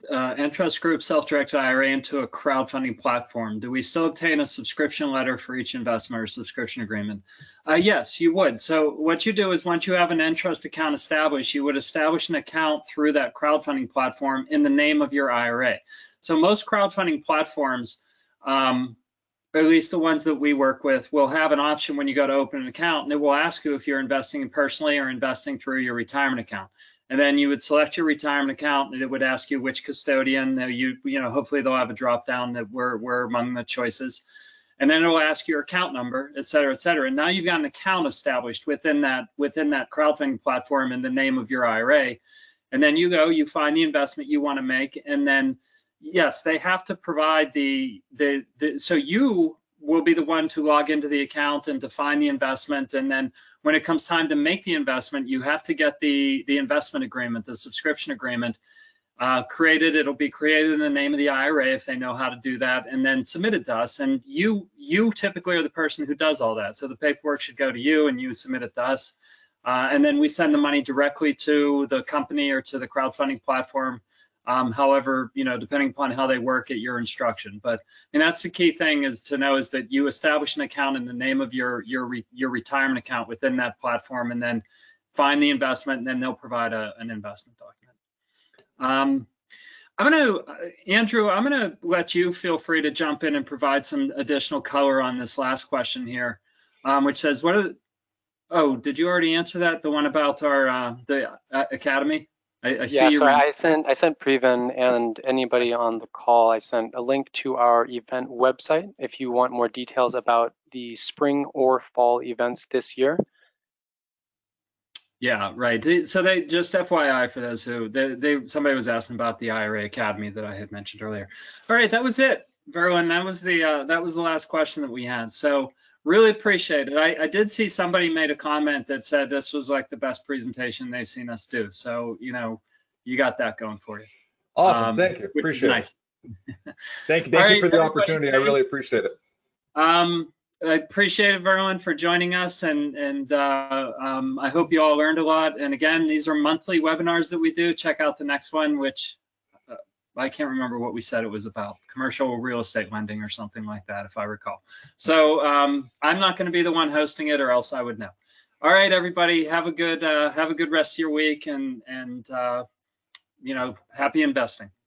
Entrust Group self-directed IRA into a crowdfunding platform, do we still obtain a subscription letter for each investment or subscription agreement? Yes, you would. So what you do is once you have an Entrust account established, you would establish an account through that crowdfunding platform in the name of your IRA. So most crowdfunding platforms, or at least the ones that we work with, will have an option when you go to open an account, and it will ask you if you're investing personally or investing through your retirement account. And then you would select your retirement account, and it would ask you which custodian. Hopefully they'll have a drop down that we're among the choices. And then it will ask your account number, et cetera, et cetera. And now you've got an account established within that crowdfunding platform in the name of your IRA. And then you find the investment you want to make, and then yes, they have to provide so you will be the one to log into the account and to find the investment. And then when it comes time to make the investment, you have to get the investment agreement, the subscription agreement created. It'll be created in the name of the IRA if they know how to do that, and then submitted to us. And you typically are the person who does all that. So the paperwork should go to you, and you submit it to us. And then we send the money directly to the company or to the crowdfunding platform. However, depending upon how they work at your instruction. But that's the key thing is that you establish an account in the name of your retirement account within that platform, and then find the investment, and then they'll provide an investment document. Andrew, I'm gonna let you feel free to jump in and provide some additional color on this last question here, which says, did you already answer that? The one about the Academy? I see you. Sorry, I sent Preven and anybody on the call, I sent a link to our event website if you want more details about the spring or fall events this year. Yeah, right. So they just FYI for those who somebody was asking about the IRA Academy that I had mentioned earlier. All right, that was it, Verlin. That was the last question that we had. So really appreciate it. I did see somebody made a comment that said this was like the best presentation they've seen us do. So you got that going for you. Awesome, thank you. Appreciate it. Thank you for the opportunity. I really appreciate it. I appreciate it, Verlin, for joining us, and I hope you all learned a lot. And again, these are monthly webinars that we do. Check out the next one, which I can't remember what we said it was about, commercial real estate lending or something like that, if I recall. So I'm not going to be the one hosting it, or else I would know. All right, everybody, have a good rest of your week, and happy investing.